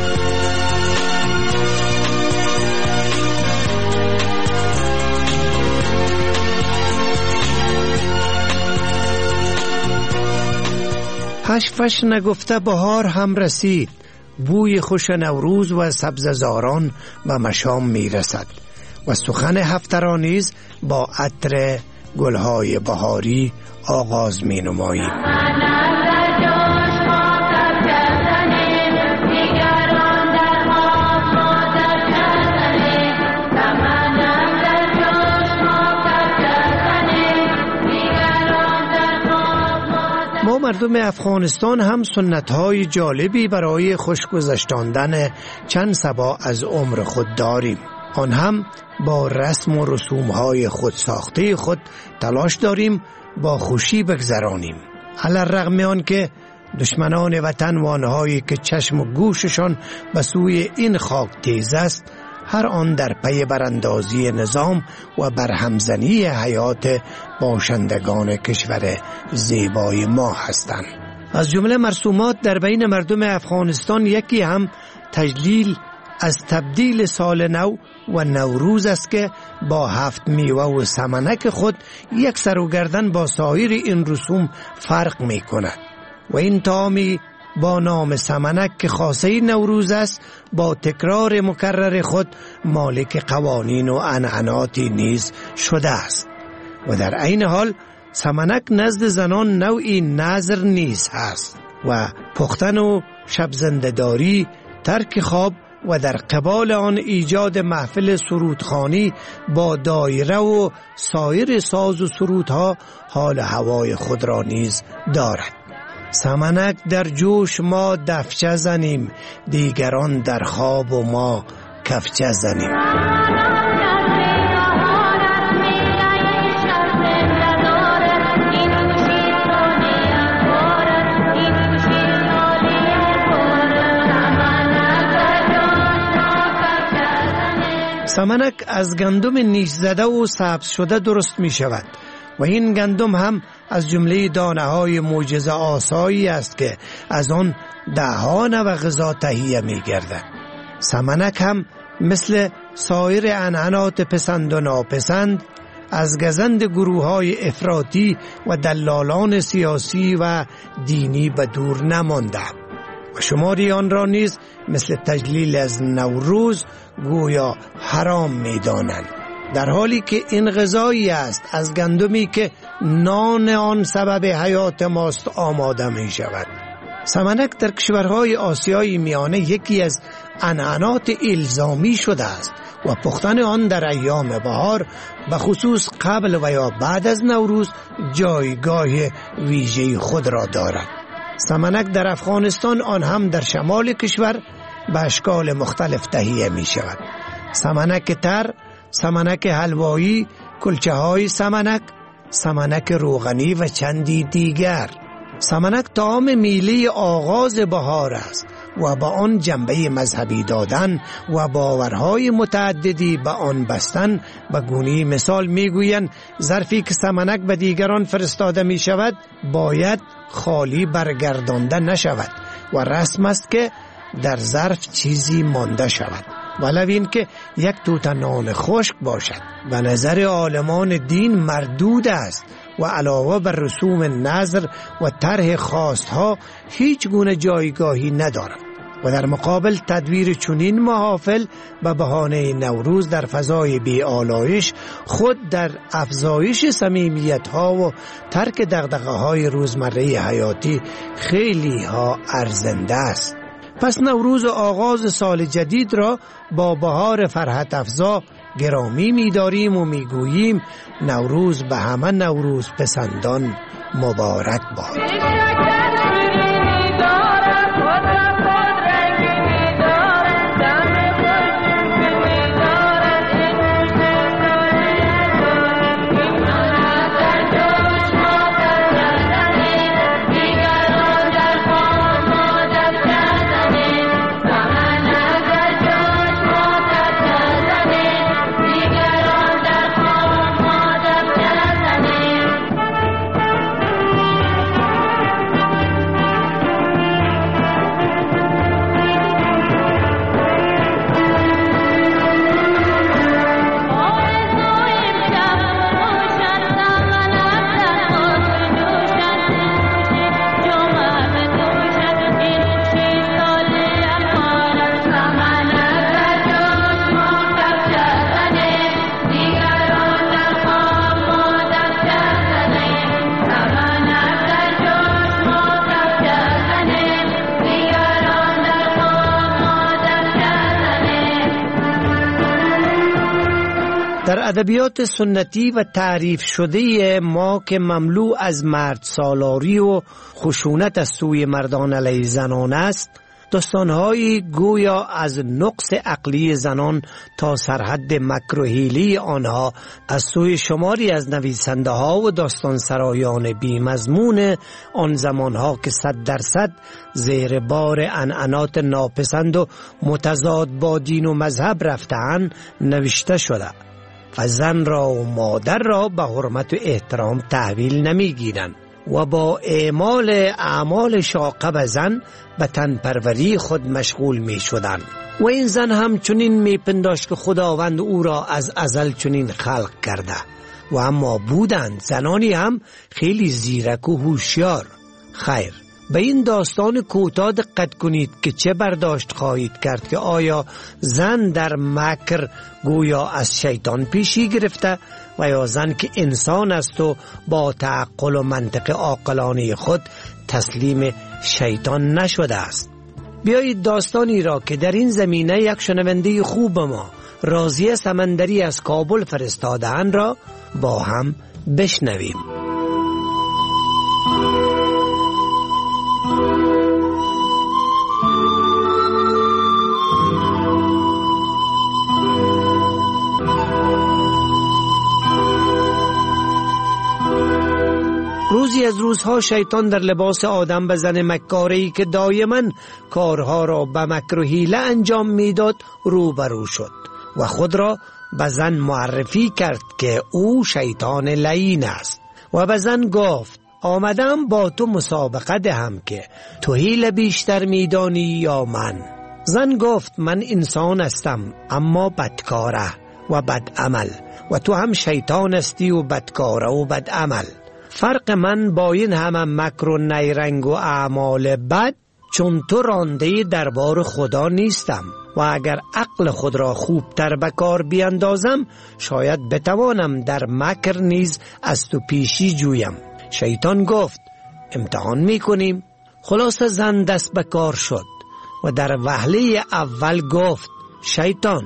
هشفش نگفته بهار هم رسید، بوی خوش نوروز و سبززاران و مشام میرسد و سخن هفته را نیز با عطر گلهای بهاری آغاز می نماییم. ما مردم افغانستان هم سنت‌های جالبی برای خوشگذشتاندن چند صباح از عمر خود داریم. آن هم با رسم و رسوم‌های خود ساخته خود تلاش داریم با خوشی بگذرانیم. علی الرغم آن که دشمنان وطن و آنهایی که چشم و گوششان به سوی این خاک تیز است، هر آن در پی براندازی نظام و برهمزنی حیات باشندگان کشور زیبای ما هستند. از جمله مرسومات در بین مردم افغانستان یکی هم تجلیل از تبدیل سال نو و نوروز است که با 7 میوه و سمنک خود یک سر و گردن با سایر این رسوم فرق می کند و این طعامی با نام سمنک که خاصه نوروز است با تکرار مکرر خود مالک قوانین و عنعناتی نیز شده است و در عین حال سمنک نزد زنان نوعی نظر نیز هست و پختن و شب زنده‌داری، ترک خواب و در قبال آن ایجاد محفل سرودخوانی با دایره و سایر ساز و سرودها حال هوای خود را نیز دارد. سمنک در جوش ما دفچه زنیم، دیگران در خواب و ما کفچه زنیم. سمنک از گندم نیش زده و سبز شده درست می شود و این گندم هم از جمله دانه های معجزه آسایی است که از آن دهها نوع غذا تهیه می گردد. سمنک هم مثل سایر عنعنات پسند و ناپسند از گزند گروه های افراطی و دلالان سیاسی و دینی به دور نمانده و شماری آن را نیز مثل تجلیل از نوروز گویا حرام می دانند، در حالی که این غذایی است از گندمی که نان آن سبب حیات ماست آماده می شود. سمنک در کشورهای آسیای میانه یکی از عنعنات الزامی شده است و پختن آن در ایام بهار به خصوص قبل و یا بعد از نوروز جایگاه ویژه خود را دارد. سمنک در افغانستان آن هم در شمال کشور به اشکال مختلف تهیه می شود. سمنک تر، سمنک حلوایی، کلچه های سمنک، سمنک روغنی و چندی دیگر. سمنک طعام میلی آغاز بهار است و با آن جنبه مذهبی دادن و باورهای متعددی به آن بستن. به گونه مثال میگویند ظرفی که سمنک به دیگران فرستاده می شود باید خالی برگردانده نشود و رسم است که در ظرف چیزی مانده شود، ولو این که یک توته نان خشک باشد. به نظر عالمان دین مردود است و علاوه بر رسوم نظر و طرح خواستها هیچ گونه جایگاهی ندارد و در مقابل تدویر چنین محافل به بهانه نوروز در فضای بی‌آلایش خود در افزایش صمیمیت‌ها و ترک دغدغه‌های روزمره حیاتی خیلی ها ارزنده است. پس نوروز آغاز سال جدید را با بهار فرحت افزا گرامی می‌داریم و می‌گوییم نوروز به همه نوروز پسندان مبارک باد. در ادبیات سنتی و تعریف شده ما که مملو از مرد سالاری و خشونت از سوی مردان علیه زنان است، داستان‌های گویا از نقص عقلی زنان تا سرحد مکر و حیله آنها از سوی شماری از نویسنده‌ها و داستان سرایان بی‌مضمون آن زمانها که 100% زیر بار عنعنات ناپسند و متضاد با دین و مذهب رفته‌اند نوشته شده و زن را و مادر را به حرمت و احترام تحویل نمی‌گیرند و با اعمال شاقه به زن به تن پروری خود مشغول می شدند و این زن هم چنین می پنداشت که خداوند او را از ازل چنین خلق کرده و اما بودند زنانی هم خیلی زیرک و هوشیار. خیر، به این داستان کوتاه دقت کنید که چه برداشت خواهید کرد که آیا زن در مکر گویا از شیطان پیشی گرفته و یا زن که انسان است و با تعقل و منطق عاقلانه خود تسلیم شیطان نشده است. بیایید داستانی را که در این زمینه یک شنونده خوب ما راضیه سمندری از کابل فرستاده‌اند را با هم بشنویم. روزی از روزها شیطان در لباس آدم به زن مکاره‌ای که دایما کارها را به مکر و حیله انجام میداد روبرو شد و خود را به زن معرفی کرد که او شیطان لعین است و به زن گفت آمدم با تو مسابقه دهم که تو حیله بیشتر میدانی یا من. زن گفت من انسان هستم اما بدکاره و بدعمل و تو هم شیطان هستی و بدکاره و بدعمل. فرق من با این همه مکر و نیرنگ و اعمال بد چون تو رانده دربار خدا نیستم و اگر عقل خود را خوبتر به کار بیندازم شاید بتوانم در مکر نیز از تو پیشی جویم. شیطان گفت امتحان میکنیم. خلاص زن دست به کار شد و در وهله اول گفت شیطان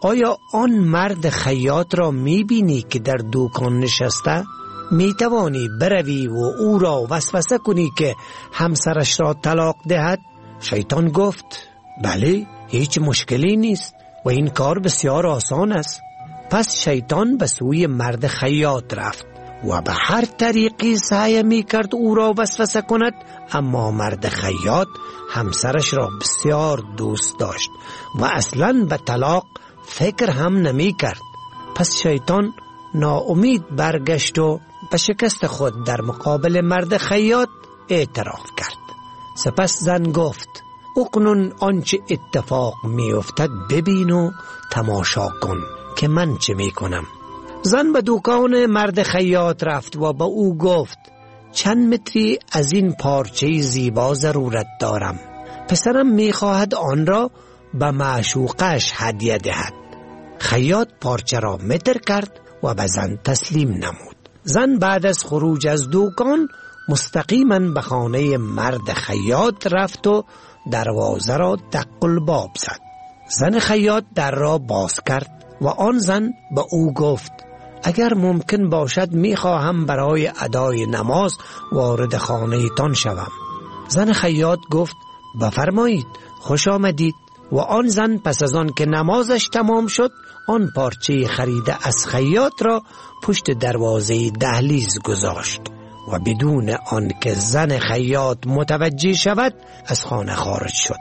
آیا آن مرد خیاط را میبینی که در دکان نشسته؟ میتوانی بروی و او را وسوسه کنی که همسرش را طلاق دهد؟ شیطان گفت بله، هیچ مشکلی نیست و این کار بسیار آسان است. پس شیطان به سوی مرد خیاط رفت و به هر طریقی سعی میکرد او را وسوسه کند، اما مرد خیاط همسرش را بسیار دوست داشت و اصلاً به طلاق فکر هم نمی کرد. پس شیطان ناامید برگشت و به شکست خود در مقابل مرد خیاط اعتراف کرد. سپس زن گفت اکنون آنچه اتفاق می افتد ببین و تماشا کن که من چه می کنم. زن به دکان مرد خیاط رفت و به او گفت چند متری از این پارچه زیبا ضرورت دارم. پسرم می خواهد آن را به معشوقش هدیه دهد. خیاط پارچه را متر کرد و به زن تسلیم نمود. زن بعد از خروج از دکان مستقیما به خانه مرد خیاط رفت و دروازه را دق الباب زد. زن خیاط در را باز کرد و آن زن به او گفت اگر ممکن باشد میخواهم برای ادای نماز وارد خانه تان شوم. زن خیاط گفت بفرمایید، خوش آمدید. و آن زن پس از آن که نمازش تمام شد آن پارچه خریده از خیاط را پشت دروازه دهلیز گذاشت و بدون آن که زن خیاط متوجه شود از خانه خارج شد.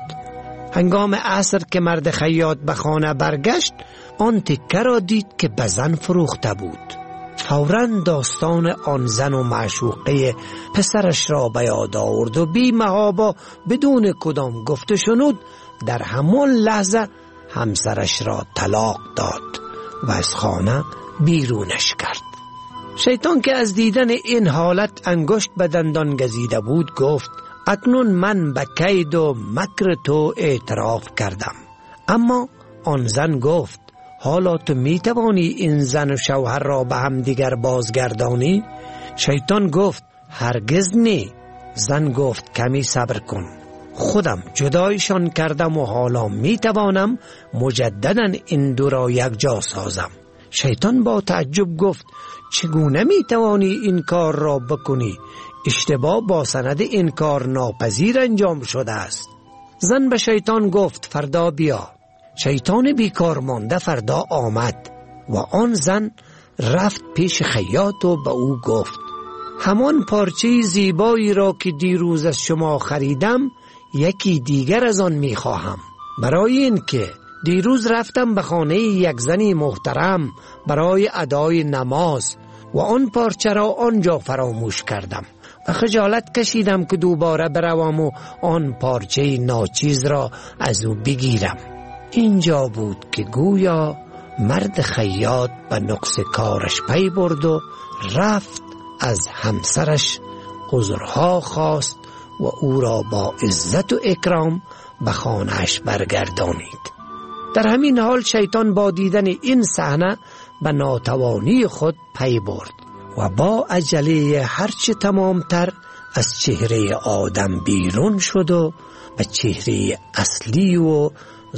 هنگام عصر که مرد خیاط به خانه برگشت آن تکه را دید که به زن فروخته بود. فوراً داستان آن زن و معشوقه پسرش را به یاد آورد و بی محابا بدون کدام گفت و شنود در همان لحظه همسرش را طلاق داد و از خانه بیرونش کرد. شیطان که از دیدن این حالت انگشت به دندان گزیده بود گفت اکنون من به کید و مکر تو اعتراف کردم. اما آن زن گفت حالا تو می توانی این زن و شوهر را به هم دیگر بازگردانی؟ شیطان گفت هرگز نی. زن گفت کمی صبر کن، خودم جدایشان کردم و حالا می توانم مجددا این دو را یک جا سازم. شیطان با تعجب گفت چگونه می توانی این کار را بکنی؟ اشتباه با سند این کار ناپذیر انجام شده است. زن به شیطان گفت فردا بیا. شیطان بیکار مانده فردا آمد و آن زن رفت پیش خیاط و به او گفت همان پارچه زیبایی را که دیروز از شما خریدم یکی دیگر از آن می خواهم. برای این که دیروز رفتم به خانه یک زنی محترم برای ادای نماز و آن پارچه را آنجا فراموش کردم و خجالت کشیدم که دوباره بروم و آن پارچه ناچیز را از او بگیرم. اینجا بود که گویا مرد خیاط به نقص کارش پی برد و رفت از همسرش عذرها خواست و او را با عزت و اکرام به خانه‌اش برگردانید. در همین حال شیطان با دیدن این صحنه به ناتوانی خود پی برد و با عجله هرچه تمامتر از چهره آدم بیرون شد و به چهره اصلی و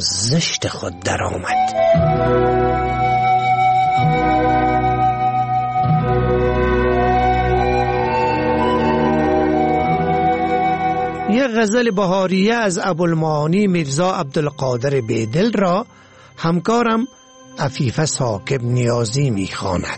زشت خود در آمد. یک غزل بهاریه از ابوالمعانی میرزا عبدالقادر بیدل را همکارم عفیفه ثاقب نیازی میخواند.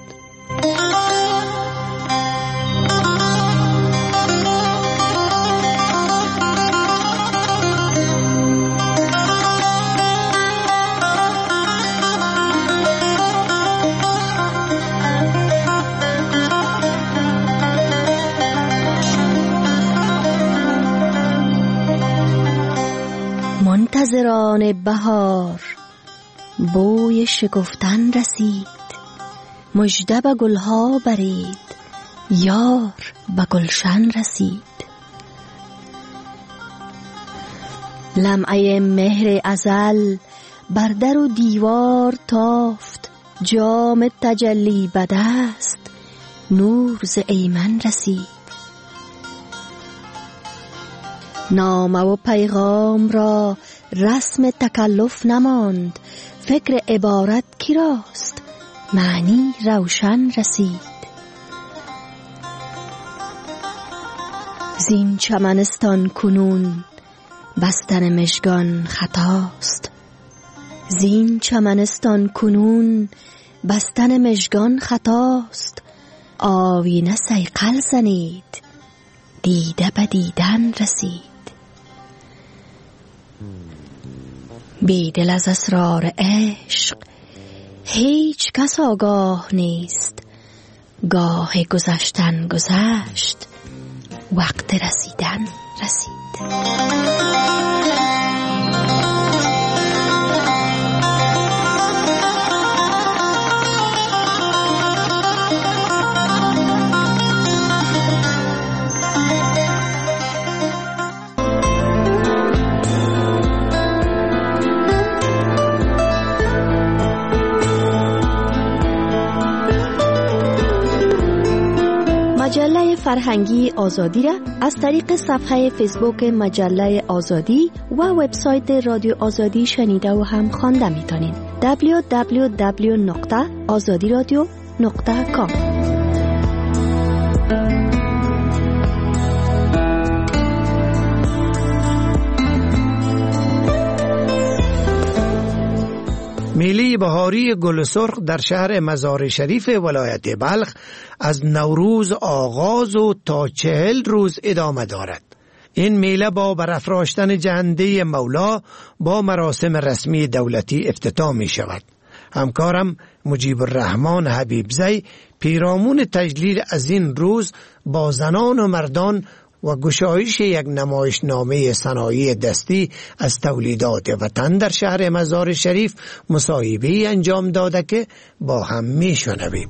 منتظران بهار بوی شکفتن رسید، مژده به گلها برید، یار به گلشن رسید. لمعه مهر ازل بر در و دیوار تافت، جام تجلی به دست نور ز ایمن رسید. نامه و پیغام را رسم تکلف نماند، فکر عبارت کی راست معنی روشن رسید. زین چمنستان کنون بستن مژگان خطاست، زین چمنستان کنون بستن مژگان خطاست. آوینه صیقل زنید دیده به دیدن رسید. بیدل از اسرار عشق هیچ کس آگاه نیست، گاه گذشتن گذشت وقت رسیدن رسید. مجله فرهنگی آزادی را از طریق صفحه فیسبوک مجله آزادی و وبسایت رادیو آزادی شنیده و هم خوانده میتونید. www.azadiradio.com. میله بهاری گل سرخ در شهر مزار شریف ولایت بلخ از نوروز آغاز و تا 40 روز ادامه دارد. این میله با برافراشتن جنده مولا با مراسم رسمی دولتی افتتاح می شود. همکارم مجیب الرحمن حبیبزی پیرامون تجلیل از این روز با زنان و مردان و گشایش یک نمایشنامه صنایع دستی از تولیدات وطن در شهر مزار شریف مصاحبه انجام داده که با هم میشنویم.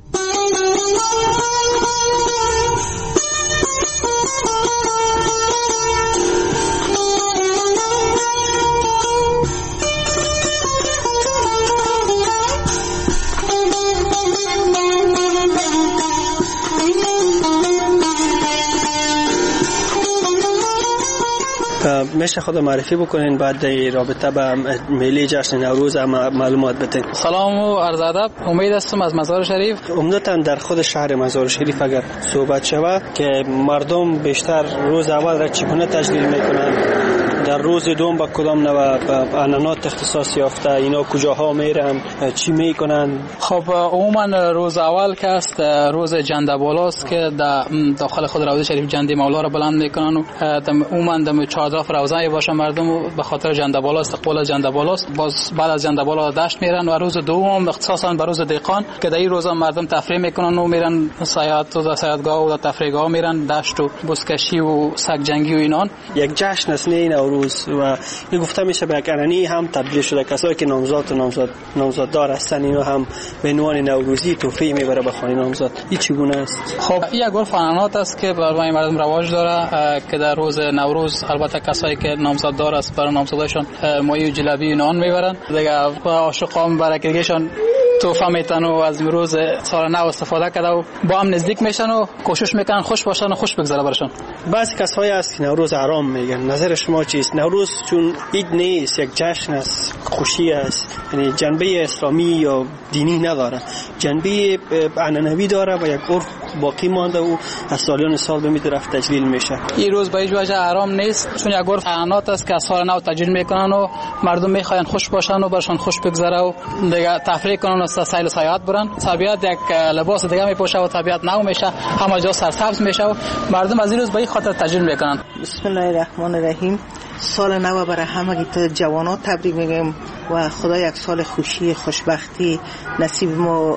میشه خود معرفی بکنین بعد در رابطه با میله جشن نوروز معلومات بدین. سلام و عرض ادب. امید هستم از مزار شریف. عمدتاً در خود شهر مزار شریف اگر صحبت شود که مردم بیشتر روز اول را چگونه تجلیل میکنند، در روز دوم با کدام نوع عنعنات اختصاص یافته، اینا کجاها میرن، چی میکنن؟ خب عموما روز اول که است روز جنده بالاست که داخل خود روضه شریف جنده مولا را بلند میکنن و عموما دم 14 روزه باشه مردم به خاطر جنده بالا استقبال جنده بالاست. باز بعد از جنده بالا دشت میرن و روز دوم اختصاصا به روز دهقان که در این روزا مردم تفریح میکنن و میرن سیاحت و سیاحتگاه و تفریحگاه میرن، دشت و بزکشی و سگ جنگی و اینان. یک جشن است نه نوروز و این گفته میشه به یک عنعنه هم تبدیل شده. کسایی که نامزاد و نامزاددار هستن اینو هم به عنوان نوروزی تحفه میبره به خانه نامزاد. این چگونه است؟ خب یک عرف عنعنات است که برای مردم رواج داره که در روز نوروز البته کسایی که نامزاددار است برای نامزادشان ماهی و جلبی و نان میبرن دیگه، عاشقان برکگیشان تحفه میتن و از روز سال نو استفاده کرده و با هم نزدیک میشن و کوشش میکنن خوش باشن و خوش بگذره برشون. بعضی کسایی هست که نوروز حرام میگن، نظر شما چیست؟ نوروز چون عید نیست، یک جشن است، خوشی است، یعنی جنبه اسلامی یا دینی نداره، جنبه عنعنوی داره و یک عرف باقی مانده و از سالیان سال به طرف تجلیل میشه. این روز به هیچ وجه حرام نیست چون یک عرف عنعنات است که از سال نو تجلیل میکنن و مردم میخواین خوش باشن و برشون خوش بگذره و دیگه تفریح کنن و سیل سیاحت برن. طبیعت یک لباس دیگه میپوشه و طبیعت نو میشه، همه جا سرسبز میشه و مردم از این روز به این خاطر تجلیل میکنن. بسم الله الرحمن الرحیم. سال نو برای همه جوانات تبریک میگم و خدا یک سال خوشی خوشبختی نصیب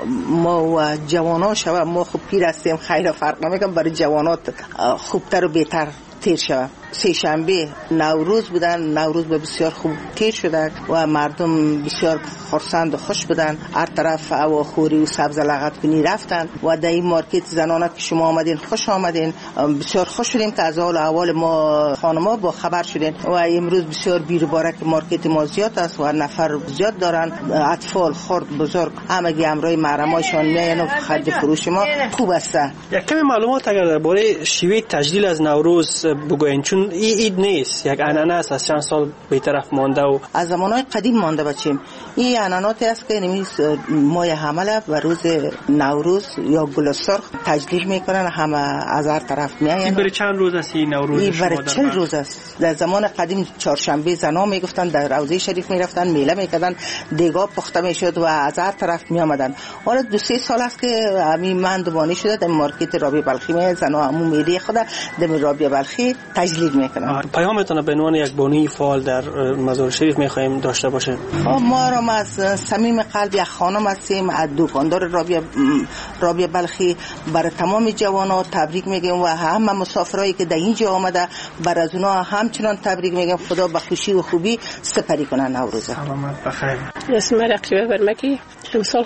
ما و جوانان شود. ما خوب پیر هستیم خیلی فرق نمیکنه، برای جوانات خوبتر و بهتر تیر شود. سه شنبه نوروز بودن، نوروز به بسیار خوب تیر شده و مردم بسیار خرسند و خوش بودن. هر طرف هواخوری و سبز لغت کنی رفتن و در این مارکت زنانه که شما آمدین خوش آمدین. بسیار خوش شدیم که از اول ما خانما با خبر شدین و امروز بسیار بی‌روبارک مارکت ما زیاد است و نفر زیاد دارن. اطفال خرد بزرگ همگی همراه محرمایشان میان و خرج فروش ما خوب است. یک کمی معلومات اگر درباره شیوه تجلیل از نوروز بگوین، چون چون اید نیست، یک عنعنه است از چند سال به طرف مانده و از زمانهای قدیم مانده بچیم. این عنعناتی است که ماه حمله و روز نوروز یا گل سرخ تجلیل میکنن، همه از هر طرف میاین. این برای چند روز است این نوروز؟ این برای 40 روز است. در زمان قدیم چهارشنبه زنا میگفتن در روضه شریف میرفتن میله میکردن، دیگا پخته میشد و از هر طرف میآمدن. حالا 2-3 سال است که همین مندوبانی شده در مارکت رابعه بلخی می زنا همو میله خود در رابعه بلخی تجلیل میکنن. پیامتون به عنوان یک بانی فعال در مزار شریف میخوایم داشته باشیم. ما را از صمیم قلب یک خانم هستیم از دکاندار رابعه بلخی برای تمام جوانان تبریک میگیم و همه مسافرایی که در اینجا آمده بر از اونها همچنان تبریک میگم. خدا به خوشی و خوبی سپری کنه نوروز. سلامت بخیر. اسم رقیبه برمکی امسال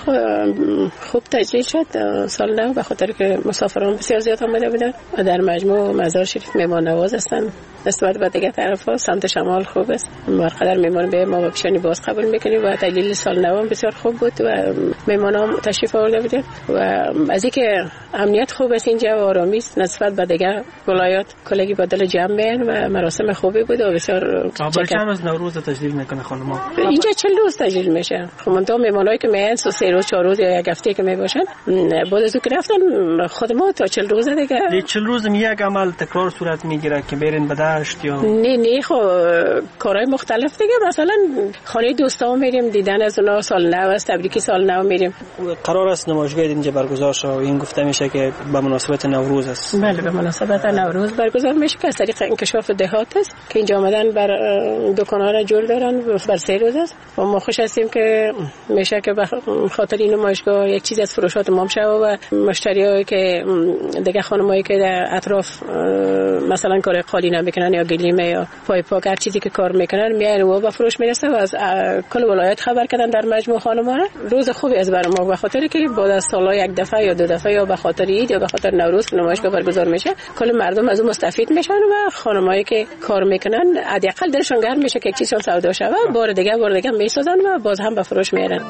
خوب تجلیل شد سال نو، به خاطر که مسافران بسیار زیاد آمده بودن و در مجموع مزار شریف مهمان نواز هستن. نسبت به دیگه طرفا سمت شمال خوب است، مرقدر میمان به ما بپیشانی باز قبول میکنیم و تجلیل سال نو بسیار خوب بود و میمانان تشریف آورده بودن و از اینکه امنیت خوب است اینجا و آرامی است نسبت به دیگه ولایات کلگی با دل جمع میان و مراسم خوبی بود و بسیار چند روز نوروز تجلیل میکنه خانم؟ اینجا 40 روز تجلیل میشه. خب من تو میمانایی که میان 3 روز 4 روز یا یک هفته که میباشن بعد از که رفتن خود ما تا 40 روز دیگه 40 روز یک عمل تکرار صورت میگیره که برین به دشت یا نه خب کارهای مختلف دیگه، مثلا خانه دوستان میریم دیدن از اونها سال نو است، تبریکی سال نو میریم. قرار است نمایشگاه اینجا برگزار شه، این گفته میشه که به مناسبت نوروز است. بله به مناسبت نوروز برگزار میشه که از طریق انکشاف دهات است که اینجا آمدن بر دکان‌ها را جور دارن بر 3 روز است و ما خوش هستیم که میشه که به خاطر این نمایشگاه یک چیز از فروشات ما شه و مشتریایی که دیگه خانمایی که در اطراف مثلا کار قالین میکنن یا گلیمه یا پای پاک هر چیزی که کار میکنن میان و به فروش میرسه و از کل ولایت خبر کردن در مجموع خانم‌ها. روز خوبی از برای ما به خاطر که بعد از سال یک دفعه یا 2 دفعه یا به خاطر عید یا به خاطر نوروز نمایشگاه برگزار میشه، کل مردم از اون مستفید میشن و خانمایی که کار میکنن حداقل دلشون گرم میشه که یک چیزشون سودا شه و بار دیگه میسازن و باز هم به فروش میارن.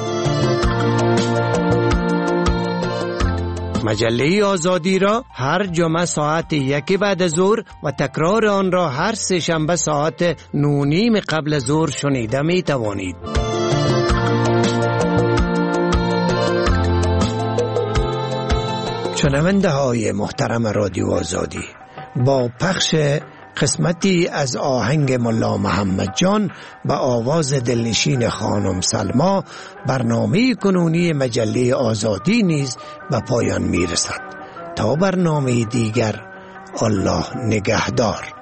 مجله آزادی را هر جمعه ساعت 1 بعد از ظهر و تکرار آن را هر 3 شنبه ساعت 9:30 قبل از ظهر شنیده می توانید. شنونده های محترم رادیو آزادی، با پخش قسمتی از آهنگ ملا محمد جان به آواز دلنشین خانم سلما برنامه کنونی مجله آزادی نیز به پایان می رسد. تا برنامه دیگر، الله نگهدار.